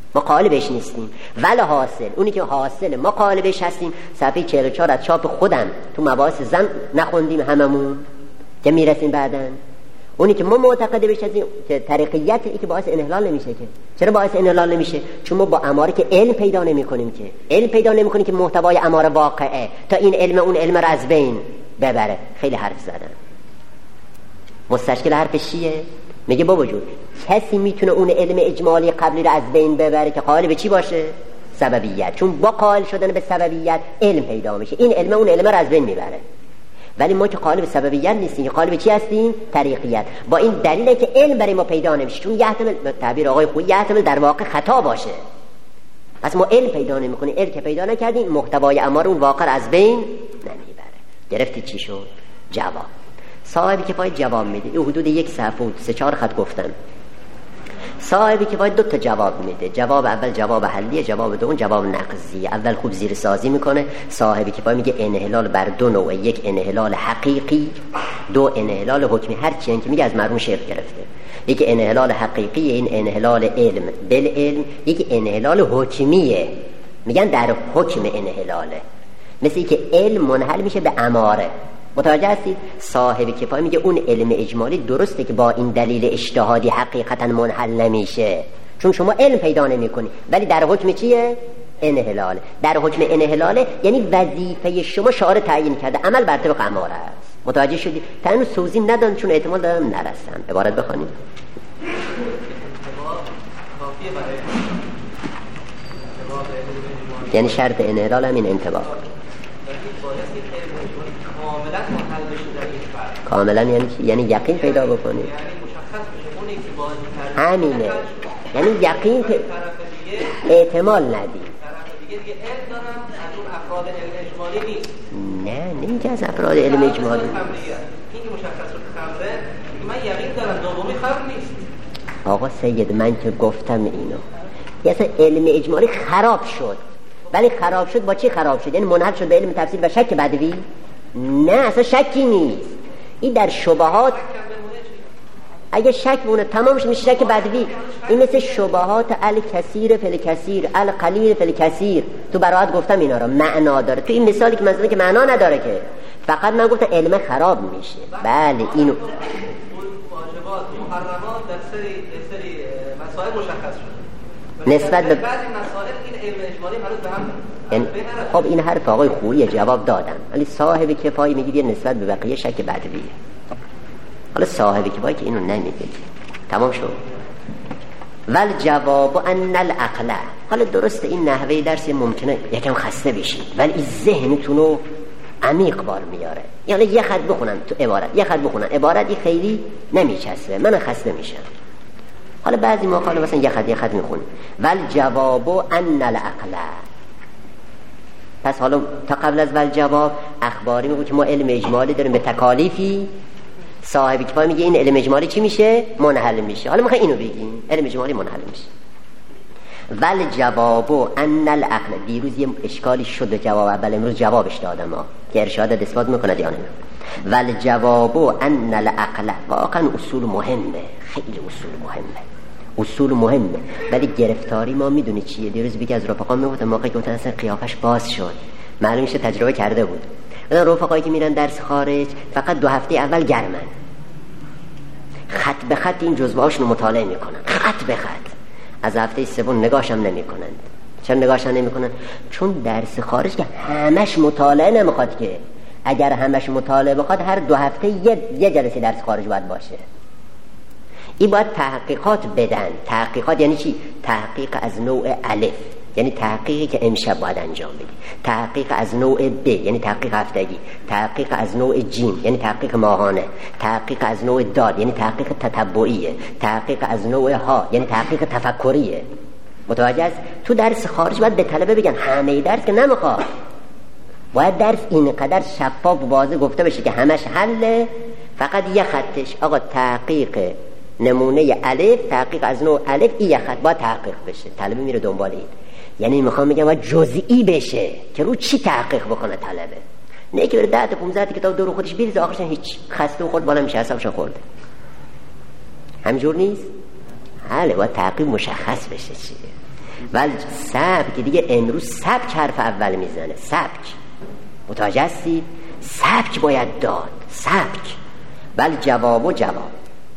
A: ما قالبش نیستیم. ولی حاصل اونی که حاصل ما قالبش هستیم. صفحه چهل و چهار از چاپ خودم تو مباحث زن نخوندیم هممون که میرسیم بعدن. اونی که ما معتقد بهش هستیم که طریقیت ای که باعث انحلال نمیشه. که چرا باعث انحلال نمیشه؟ چون ما با اماره که علم پیدا نمیکنیم، که علم پیدا نمیکنیم که محتوای اماره واقعه تا این علم اون علم رو از بین ببره. خیلی حرف زدن. مستشکل حرف چیه؟ میگه بابا جون کسی میتونه اون علم اجمالی قبلی رو از بین ببره که قائل به چی باشه؟ سببیت. چون با قائل شدن به سببیت علم پیدا میشه، این علم اون علم رو از بین میبره. ولی ما که قائل به سببیت نیستیم، که قائل به چی هستیم؟ طریقیت. با این دلیله که علم برای ما پیدا نمیشه، چون یحتمل تعبیر آقای خویی یحتمل در واقع خطا باشه. پس ما علم پیدا نمیکنیم. علم که پیدا نکردیم محتوای امر اون واقع از بین نمیبره. گرفتی چی شد؟ جواب. صاحبی که باید جواب میده، این حدود یک صفحه و سه چهار خط گفتم. صاحبی که باید دو تا جواب میده. جواب اول جواب حلیه، جواب دوم جواب نقضی. اول خوب زیر سازی میکنه. صاحبی که باید میگه انحلال بر دو نوع، یک انحلال حقیقی، دو انحلال حکمی. هر چی که میگه از مرحوم شیخ گرفته. یک انحلال حقیقی، این انحلال علم بالعلم. یک انحلال حکمیه، میگن در حکم انحلاله. مثل که علم منحل میشه به اماره. متوجه هستید؟ صاحب کفایه میگه اون علم اجمالی درسته که با این دلیل اجتهادی حقیقتا منحل نمیشه، چون شما علم پیدا نمیکنی، ولی در حکم چیه؟ انحلال. در حکم انحلاله یعنی وظیفه شما شارع تعیین کرده، عمل بر طبق اماره است. متوجه شدید؟ تا هنوز توضیح ندادم چون احتمال دارم نرسم. عبارت بخونید. یعنی شرط انحلال همین انطباق. کاملا یعنی یعنی یقین پیدا بکنید. همینه، یعنی یقین پ... احتمال ندید. نه نمیگه از افراد علم اجمالی. این که مشخص شد خمره، من یقین دارم دومی خمر نیست. آقا سید من که گفتم اینو، یه اصلا علم اجمالی خراب شد. ولی خراب شد با چی خراب شد؟ یعنی منحل شد به علم تفسیر و شک بدوی؟ نه اصلا شکی نیست. این در شبهات اگه شک بونه تمامش میشه شک بدوی. این مثل شبهات الکثیر فی الکثیر، القلیل فی الکثیر. تو براحت گفتم اینا رو معنا داره. تو این مثالی که مثلا که معنا نداره، که فقط من گفتم علم خراب میشه. بله اینو واجبات محرمات در سری سری مسائل مشخص شد. نسبت به بعضی مسائل این علم اجمالی مربوط به هم. یعنی خب این حرف آقای خویی جواب دادن، ولی صاحب کفایه میگه نسبت به بقیه شک بدویه. حالا صاحب کفایه که اینو نمیگه. تمام شد. ول جواب ان العقل. حالا درسته این نحوه درس ممکنه یکم خسته بشید، ولی ذهنتون رو عمیق بار میاره. یعنی یه خط بخونم تو عبارت، یه خط بخونم عبارتی خیلی نمیچسبه، من خسته میشم. حالا بعضی موقع مثلا یه خط یه خط میخونیم. ول جواب ان العقل. پس حالا تا قبل از ول جواب اخباری میگه که ما علم اجمالی داریم به تکالیفی. صاحب کفایه میگه این علم اجمالی چی میشه؟ منحل میشه. حالا میخوای اینو بگیم علم اجمالی منحل میشه. ول جواب ان العقل. دیروز یه اشکالی شد جواب اول، امروز جوابش دادم ها که ارشاد اثبات میکنه یا نه. ول جواب ان العقل. واقعا اصول مهمه، خیلی اصول مهمه، اصول مهمه. ولی گرفتاری ما میدونی چیه؟ دیروز بیگه از رفقا میگفتن موقعی که گفتن اصلا قیافش باز شد، معلوم میشه تجربه کرده بود. مثلا رفقایی که میرن درس خارج فقط دو هفته اول گرمن، خط به خط این جزوهاشون رو مطالعه میکنن، خط به خط. از هفته سوم نگاهش هم نمیکنن. چرا نگاهش هم نمیکنن؟ چون درس خارج که همش مطالعه نمیخواد. که اگر همش مطالعه بخواد هر دو هفته یه, یه جلسه درس خارج باید باشه. این باید تحقیقات بدن. تحقیقات یعنی چی؟ تحقیق از نوع الف، یعنی تحقیقی که امشب باید انجام بدی. تحقیق از نوع ب، یعنی تحقیق هفتگی. تحقیق از نوع جیم، یعنی تحقیق ماهانه. تحقیق از نوع دال، یعنی تحقیق تتبعیه. تحقیق از نوع ها، یعنی تحقیق تفکریه. متوجه است؟ تو درس خارج باید به طلبه بگن همه درس که نمیخواد، باید درس اینقدر شفاف و واضح گفته بشه که همش حله، فقط یه خطش آقا تحقیق نمونه الف، تحقیق از نوع الف، این یه خط باید تحقیق بشه. طلبه میره دنبال این. یعنی میخوام بگم باید جزئی بشه که رو چی تحقیق بکنه طلبه، نه که بره ده تا پانزده تا کتاب دور خودش بریزه آخرش هیچ خسته و خورد بالا میشه حسابش خورده. همینجور نیست؟ حالا باید تحقیق مشخص بشه چیه. ولی سبک دیگه امروز سبک حرف اول میزنه. سبک متوجه هستید؟ سبک باید داد، سبک. بل جواب و جواب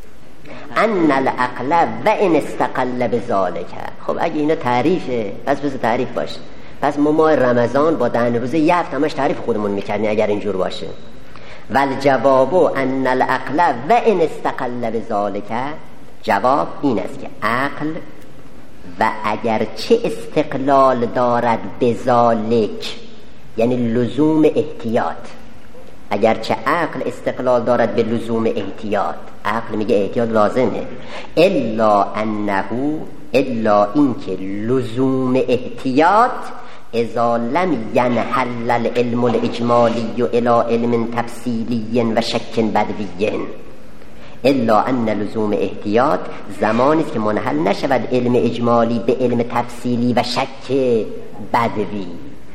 A: ان العقل و ان استقل بذالک. خب اگه اینا تعریفه پس بذار تعریف باشه. پس ما ماه رمضان با دهن روزه یه هفته همش تعریف خودمون میکردیم اگر اینجور باشه. ول جواب ان العقل و ان استقل بذالک، جواب این است که عقل و اگر چه استقلال دارد بذالک، یعنی لزوم احتیاط، اگرچه عقل استقلال دارد به لزوم احتیاط، عقل میگه احتیاط لازمه، الا انه، الا اینکه لزوم احتیاط اذا لم ینحل العلم الاجمالی الى علم تفصیلی و شک بدوی، الا ان لزوم احتیاط زمانی است که منحل نشود علم اجمالی به علم تفصیلی و شک بدوی.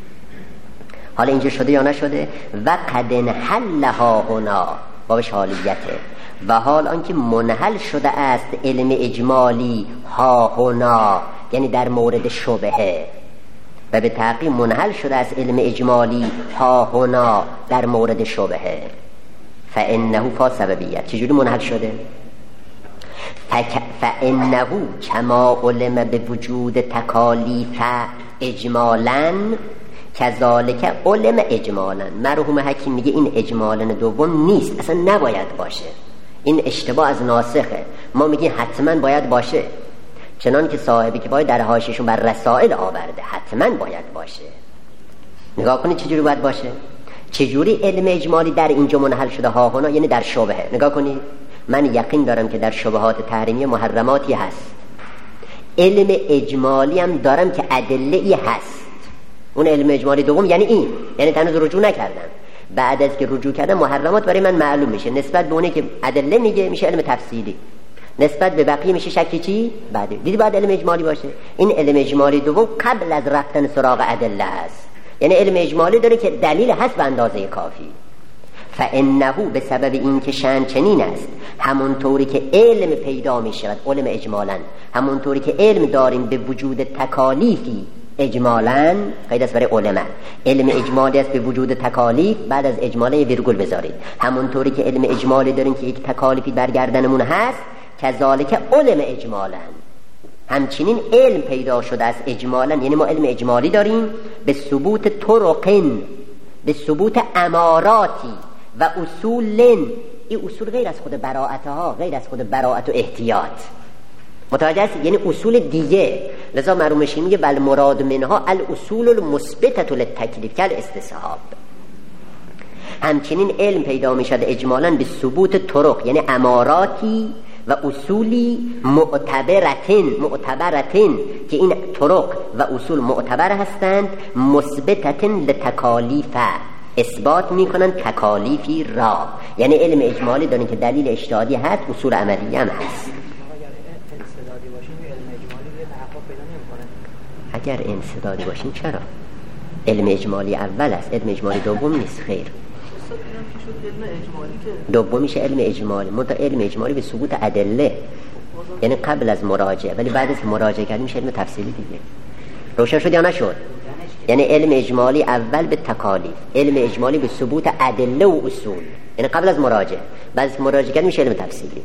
A: حالا اینجا شده یا نشده؟ و قد انحل ها هنا، بابش حالیته، و حال آنکه منحل شده است علم اجمالی ها هنا، یعنی در مورد شبهه، و به تحقیق منحل شده است علم اجمالی ها هنا در مورد شبهه. فانه فا سببیت، چجوری منحل شده؟ فک... فانه کما علم به وجود تکالیف اجمالاً کذالک علم اجمالاً. مرحوم حکیم میگه این اجمالاً دوم نیست، اصلا نباید باشه، این اشتباه از ناسخه. ما میگیم حتما باید باشه، چنان که صاحبی که باید در حاشیه‌شون بر رسائل آورده حتما باید باشه. نگاه کنید چجوری باید باشه، چجوری علم اجمالی در اینجا منحل شده ها هنا، یعنی در شبهه. نگاه کنید، من یقین دارم که در شبهات تحریمی محرماتی هست، علم اجمالی هم دارم که ادله‌ای هست. اون علم اجمالی دوم یعنی این، یعنی هنوز رجوع نکردم، بعد از که رجوع کردم محرمات برای من معلوم میشه، نسبت به اونه که ادله میگه میشه علم تفصیلی، نسبت به بقیه میشه شکی چی بعد. دیدی باید علم اجمالی باشه. این علم اجمالی دوم قبل از رفتن سراغ ادله است، یعنی علم اجمالی داره که دلیل هست به اندازه کافی. فانه، به سبب این که شأن چنین است، همونطوری که علم پیدا میشود، علم اجمالاً، همونطوری که علم داریم به وجود تکالیفی اجمالاً، قید است برای علماء، علم اجمالی است به وجود تکالیف، بعد از اجمالی ویرگول بذارید، همونطوری که علم اجمالی داریم که یک تکالیفی برگردنمون هست، کذالک علم اجمالاً، همچنین علم پیدا شده است اجمالاً، یعنی ما علم اجمالی داریم به ثبوت طرقن، به ثبوت اماراتی و اصولن. این اصول غیر از خود براءتها، غیر از خود براءت و احتیاط، متوجه است؟ یعنی اصول دیگه. لذا مرحوم شیعی میگه بل مراد منها الاصول المثبته للتکلیف کل استصحاب. همچنین علم پیدا میشد اجمالاً به ثبوت طرق، یعنی اماراتی و اصولی معتبرتن، معتبرتن که این طرق و اصول معتبر هستند، مثبتتن لتکالیف، اثبات میکنن تکالیفی را، یعنی علم اجمالی دارن که دلیل اجتهادی هست، اصول عملی هم هست. اگر انسدادی باشین چرا؟ علم اجمالی اول است، علم اجمالی دوم نیست. خیر، دوم میشه علم اجمالی، منتها علم اجمالی به ثبوت ادله، یعنی قبل از مراجعه، ولی بعد از مراجعه کردن میشه علم تفصیلی دیگه. روشن شد یا نشد؟ یعنی علم اجمالی اول به تکالیف، علم اجمالی به ثبوت ادله و اصول، یعنی قبل از مراجعه، بعد از مراجعه کردن میشه علم تفصیلی.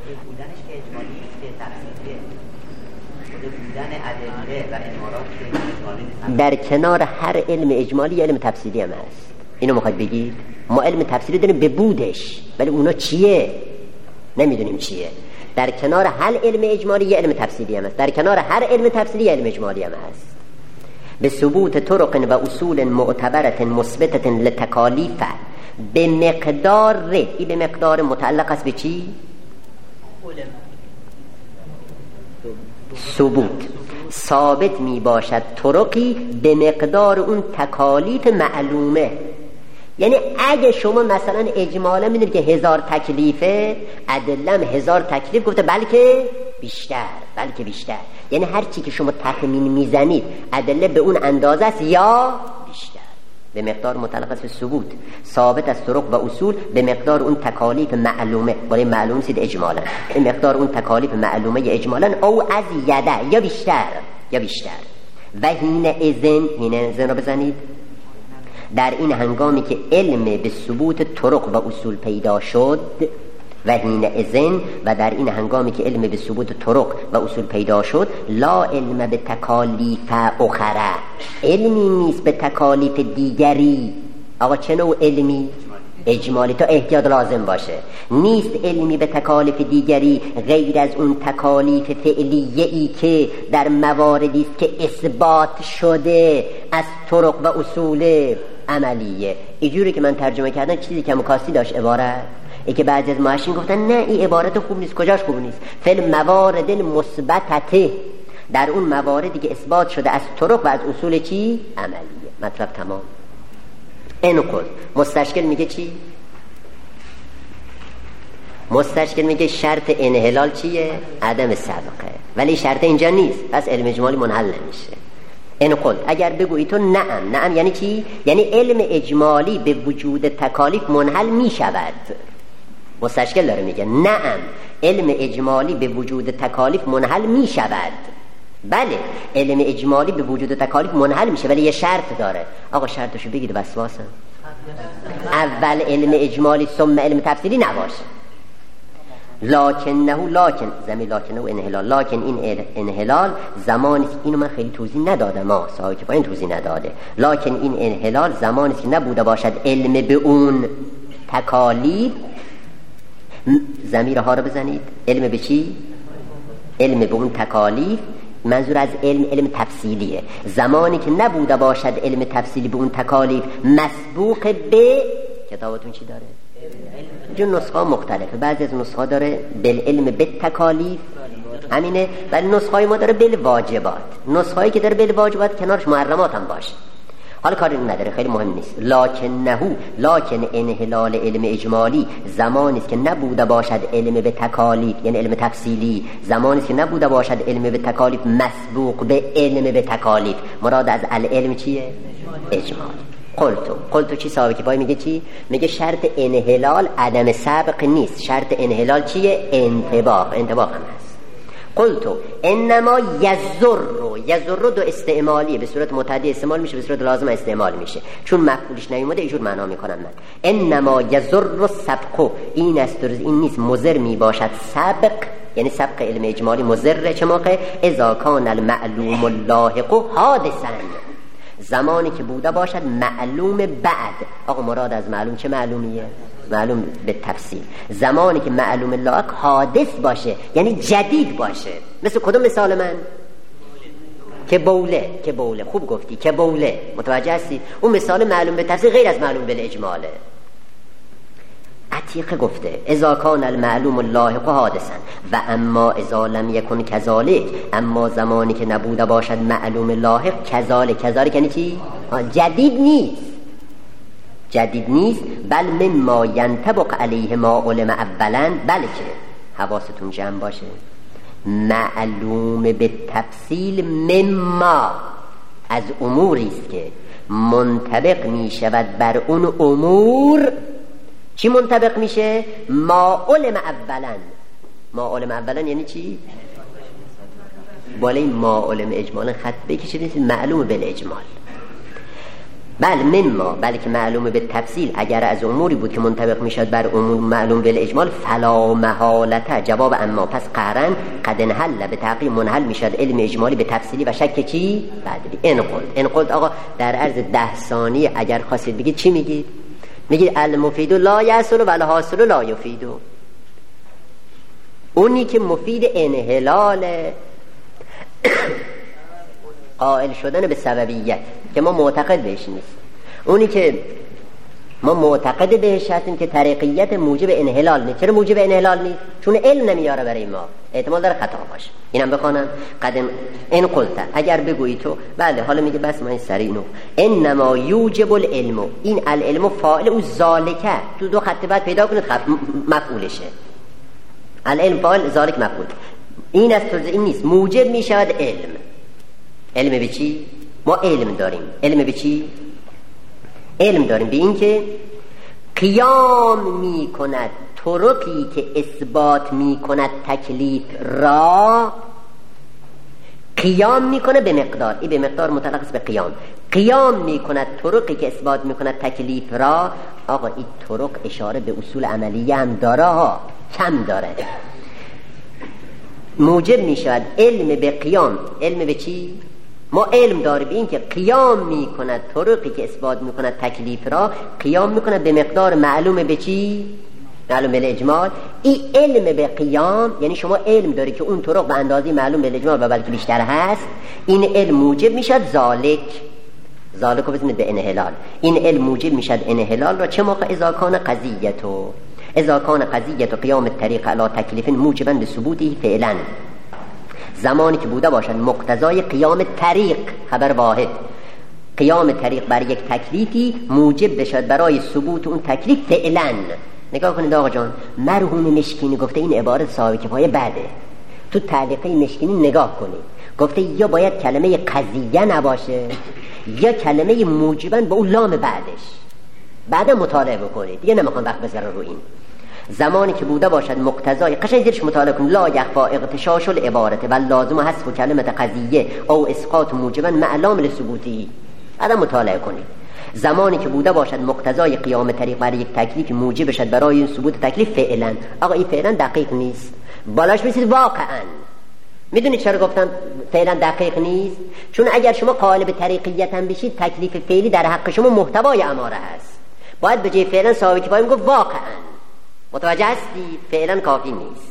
A: در کنار هر علم اجمالی علم تفصیلی هم هست. اینو میخواد بگید؟ ما علم تفصیلی داریم به بودش، ولی اونا چیه نمیدونیم چیه. در کنار هر علم اجمالی یه علم تفصیلی هم هست، در کنار هر علم تفصیلی علم اجمالی هم هست به ثبوت طرق و اصول معتبرت مثبتت لتکالیف به مقدار ره. این به مقدار متعلق است به چی؟ ثبوت. ثابت می باشد طرقی به مقدار اون تکالیف معلومه. یعنی اگه شما مثلا اجمالا میدونید که هزار تکلیفه، ادلم هزار تکلیف گفته بلکه بیشتر، بلکه بیشتر، یعنی هر چی که شما تخمین میزنید ادله به اون اندازه است یا بیشتر، به مقدار متعلق است به ثبوت. ثابت از طرق و اصول به مقدار اون تکالیف معلومه، ولی معلوم سید اجمالا، به مقدار اون تکالیف معلومه اجمالا او از یده یا بیشتر. یا بیشتر. و حین اذن، حین اذن رو بزنید، در این هنگامی که علم به ثبوت طرق و اصول پیدا شد، و حین اذن، و در این هنگامی که علم به ثبوت طرق و اصول پیدا شد، لا علم به تکالیف اخره، علمی نیست به تکالیف دیگری. آقا چه نوع علمی؟ اجمالی، تا احتیاط لازم باشه. نیست علمی به تکالیف دیگری غیر از اون تکالیف فعلیه ای که در مواردی است که اثبات شده از طرق و اصول عملیه. اینجوری که من ترجمه کردم چیزی کم و کاستی داشت عبارت، ای که بعضی از محشین گفتن نه این عبارت خوب نیست. کجاش خوب نیست؟ فعل موارد مثبته، در اون مواردی که اثبات شده از طرق و از اصول چی؟ عملیه. مطلب تمام. اینو کن. مستشکل میگه چی؟ مستشکل میگه شرط انحلال چیه؟ عدم سبقه، ولی شرط اینجا نیست، پس علم اجمالی منحل نمیشه. اینو کن. اگر بگویی تو نعم، نعم یعنی چی؟ یعنی علم اجمالی به وجود تکالیف منحل میشود. مستشکل داره میگه نعم، علم اجمالی به وجود تکالیف منحل میشود. بله علم اجمالی به وجود تکالیف منحل میشه، ولی یه شرط داره. آقا شرطشو بگید. وسواسه اول علم اجمالی ثم علم تفصیلی نباشه. لکنه لکن زمین لکنه و انحلال، لکن این انحلال زمانی، اینو من خیلی توضیح ندادم، ما صاحب که پایین توضیح نداده. لکن این انحلال زمانی که نبوده باشد علم به اون تکالیف. ضمیر ها رو بزنید. علم به چی؟ علم به اون تکالیف. منظور از علم علم تفصیلیه. زمانی که نبوده باشد علم تفصیلی به اون تکالیف مسبوق به، کتابتون چی داره؟ جون نسخه مختلفه. بعضی از نسخه داره بالعلم به تکالیف، همینه، ولی نسخه ما داره بالواجبات. نسخه‌ای که داره بالواجبات کنارش محرمات هم باشه. حالا کاری نداره، خیلی مهم نیست. لکنه لکن انحلال علم اجمالی زمانی است که نبوده باشد علم به تکالیف، یعنی علم تفصیلی، زمانی است که نبوده باشد علم به تکالیف مسبوق به علم به تکالیف. مراد از العلم چیه؟ اجمالی. قلتو قلتو چی صاحب که پای میگه چی؟ میگه شرط انحلال عدم سبق نیست. شرط انحلال چیه؟ انطباق. انطباق هم هست. قلتو انما یزر، یزر دو استعمالیه، به صورت متعدی استعمال میشه، به صورت لازم استعمال میشه. چون مفعولش نیومده اینجور معنا میکنم من. انما یزر سبق، این است این نیست مضر میباشد سبق، یعنی سبق علم اجمالی مضر چه موقع؟ اذا کان المعلوم اللاحق حادثا، زمانی که بوده باشد معلوم بعد. آقا مراد از معلوم چه معلومیه؟ معلوم به تفصیل. زمانی که معلوم لاحق حادث باشه، یعنی جدید باشه. مثل کدوم مثال من؟ که بوله. که بوله خوب گفتی، که بوله. متوجه هستی؟ اون مثال معلوم به تفصیل غیر از معلوم به اجماله. عتیقه گفته اذا کان المعلوم اللاحق حادثا و اما اذا لم یکن کذالک، اما زمانی که نبوده باشد معلوم لاحق کذالک. کذالک یعنی چی؟ جدید نیست، جدید نیست. بل مما ینطبق علیه ما علم اولا، بلکه حواستون جمع باشه، معلوم به تفصیل مما از اموری است که منطبق می شود بر اون امور. چی منطبق میشه؟ ما علم اولا. ما علم اولا یعنی چی؟ بالای ما علم اجمالا خط بکشید، معلوم بالاجمال. بل مما، بلکه معلوم به تفصیل اگر از اموری بود که منطبق میشد بر امور معلوم بالاجمال، فلا محالته، جواب اما، پس قرن قد انحل، به تحقیق منحل میشد علم اجمالی به تفصیلی و شک چی؟ بعدی. این قلت این قلت آقا در عرض ده ثانیه اگر خواستید بگید چی میگید؟ میگید المفید لا یحصل و الحاصل لا یفید. اونی که مفید انحلال قائل شدن به سببیت که ما معتقد بهش نیست، اونی که ما معتقد بهش هستیم که طریقیت موجب انحلال نیست. چرا موجب انحلال نیست؟ چون علم نمیاره برای ما، احتمال داره خطا باشه. اینم بخونم قدم این قلت، اگر بگویی تو بله. حالا میگه بس من سریع نو انما یوجب العلم، این العلم فاعل او ذالکه، تو دو خط بعد پیدا کنید خط مفعولشه. العلم فاعل، ذالک مفعول. این از طرز این نیست، موجب میشود علم. علم به چی؟ ما علم داریم. علم به چی؟ علم داریم به این که قیام می کند طرقی که اثبات می کند تکلیف را، قیام میکنه به مقدار، این به مقدار متعلق است به قیام. قیام میکند طرقی که اثبات میکند تکلیف را. آقا این طرق اشاره به اصول عملیه هم داره ها، کم داره. موجب میشود علم به قیام. علم به چی؟ ما علم داریم به این که قیام میکند طرقی که اثبات میکند تکلیف را، قیام میکند به مقدار معلوم به چی؟ معلوم به اجمال. این علم به قیام یعنی شما علم داری که اون طرق به اندازه معلوم به اجمال و بلکه بیشتر هست. این علم موجب میشد ذالک، ذالک رو بزنید به انحلال. این علم موجب میشد انحلال را چه موقع؟ اذا کان قضیتو اذا کان قضیت قیام الطریق علی تکلیف موجبا لثبوته فعلا، زمانی که بوده باشد مقتضای قیام طریق، خبر واحد، قیام طریق بر یک تکلیفی موجب بشد برای ثبوت اون تکلیف فعلا. نگاه کنید آقا جان، مرحوم مشکینی گفته این عبارت صاحب کفایه بده. تو تعلیقه مشکینی نگاه کنید، گفته یا باید کلمه قضیه نباشه یا کلمه موجبا به اون لام بعدش. بعدا مطالعه بکنید، دیگه نمیخوام وقت بذارم رو این. زمانی که بوده باشد مقتضای، قشنگ زیرش مطالعه کنید، لا یخفا اغتشاش العبارت و لازم حذف کلمه قضیه او اسقاط موجبا مع لام ثبوتی. بعدا مطالعه کنید. زمانی که بوده باشد مقتضای قیام طریق برای یک تکلیف موجب بشد برای ثبوت تکلیف فعلا. آقا این فعلا دقیق نیست، بالاش میسید واقعا. میدونید چرا گفتم فعلا دقیق نیست؟ چون اگر شما قالب طریقیت هم بشید تکلیف فعلی در حق شما محتوای اماره هست. باید به جای فعلا صاحب کفایه میگفت واقعا. متوجه هستی؟ فعلا کافی نیست.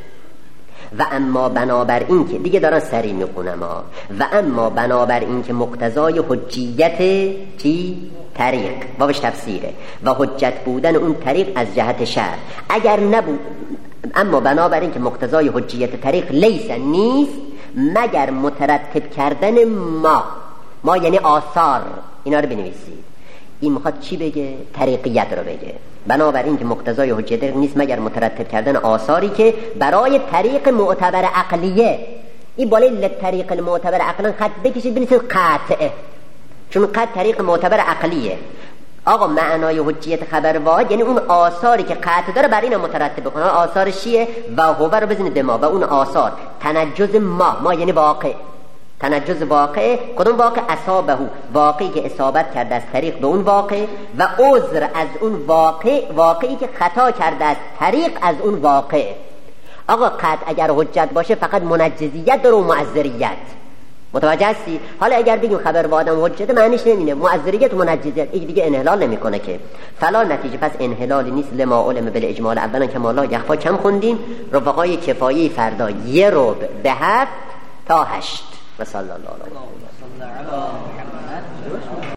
A: و اما بنابر این که دیگه دارن سری میخونم ها. و اما بنابر این که مقتضای حجیت چی؟ طریق، بابش تفسیره، و حجت بودن اون طریق از جهت شرع اگر نبود، اما بنابر این که مقتضای حجیت طریق لیس نیست مگر مترتب کردن ما ما یعنی آثار. اینا رو بنویسید. این میخواد چی بگه؟ طریقیت رو بگه. بنابراین که مقتضای حجیت طریق نیست مگر مترتب کردن آثاری که برای طریق معتبر عقلیه. این بالای لطریق المعتبر عقلا خط بکشید بنویسید قطعه، چون قطع طریق معتبر عقلیه. آقا معنای حجیت خبر واحد یعنی اون آثاری که قطع داره بر اینا مترتب بکنه. آثار چیه؟ و هو رو بزنید ما، و اون آثار تنجز ما ما یعنی واقع، تنجز واقع. کدوم واقع؟ اصابه، واقعی که اصابت کرده از طریق به اون واقع، و عذر از اون واقع، واقعی که خطا کرده از طریق از اون واقع. آقا قطع اگر حجت باشه فقط منجزیت داره و معذریت. متوجه هستی؟ حالا اگر بگیم خبر وادم حجت معنیش نمینه معذریت و منجزیت، این دیگه انحلال نمیکنه که. فلا نتیجه پس انحلالی نیست. لما علم بالاجمال اولا که ما لا یخفا کم خوندیم. رفقای کفایه فردا یه ربع به هفت تا هشت. و صلی الله علیه و سلم.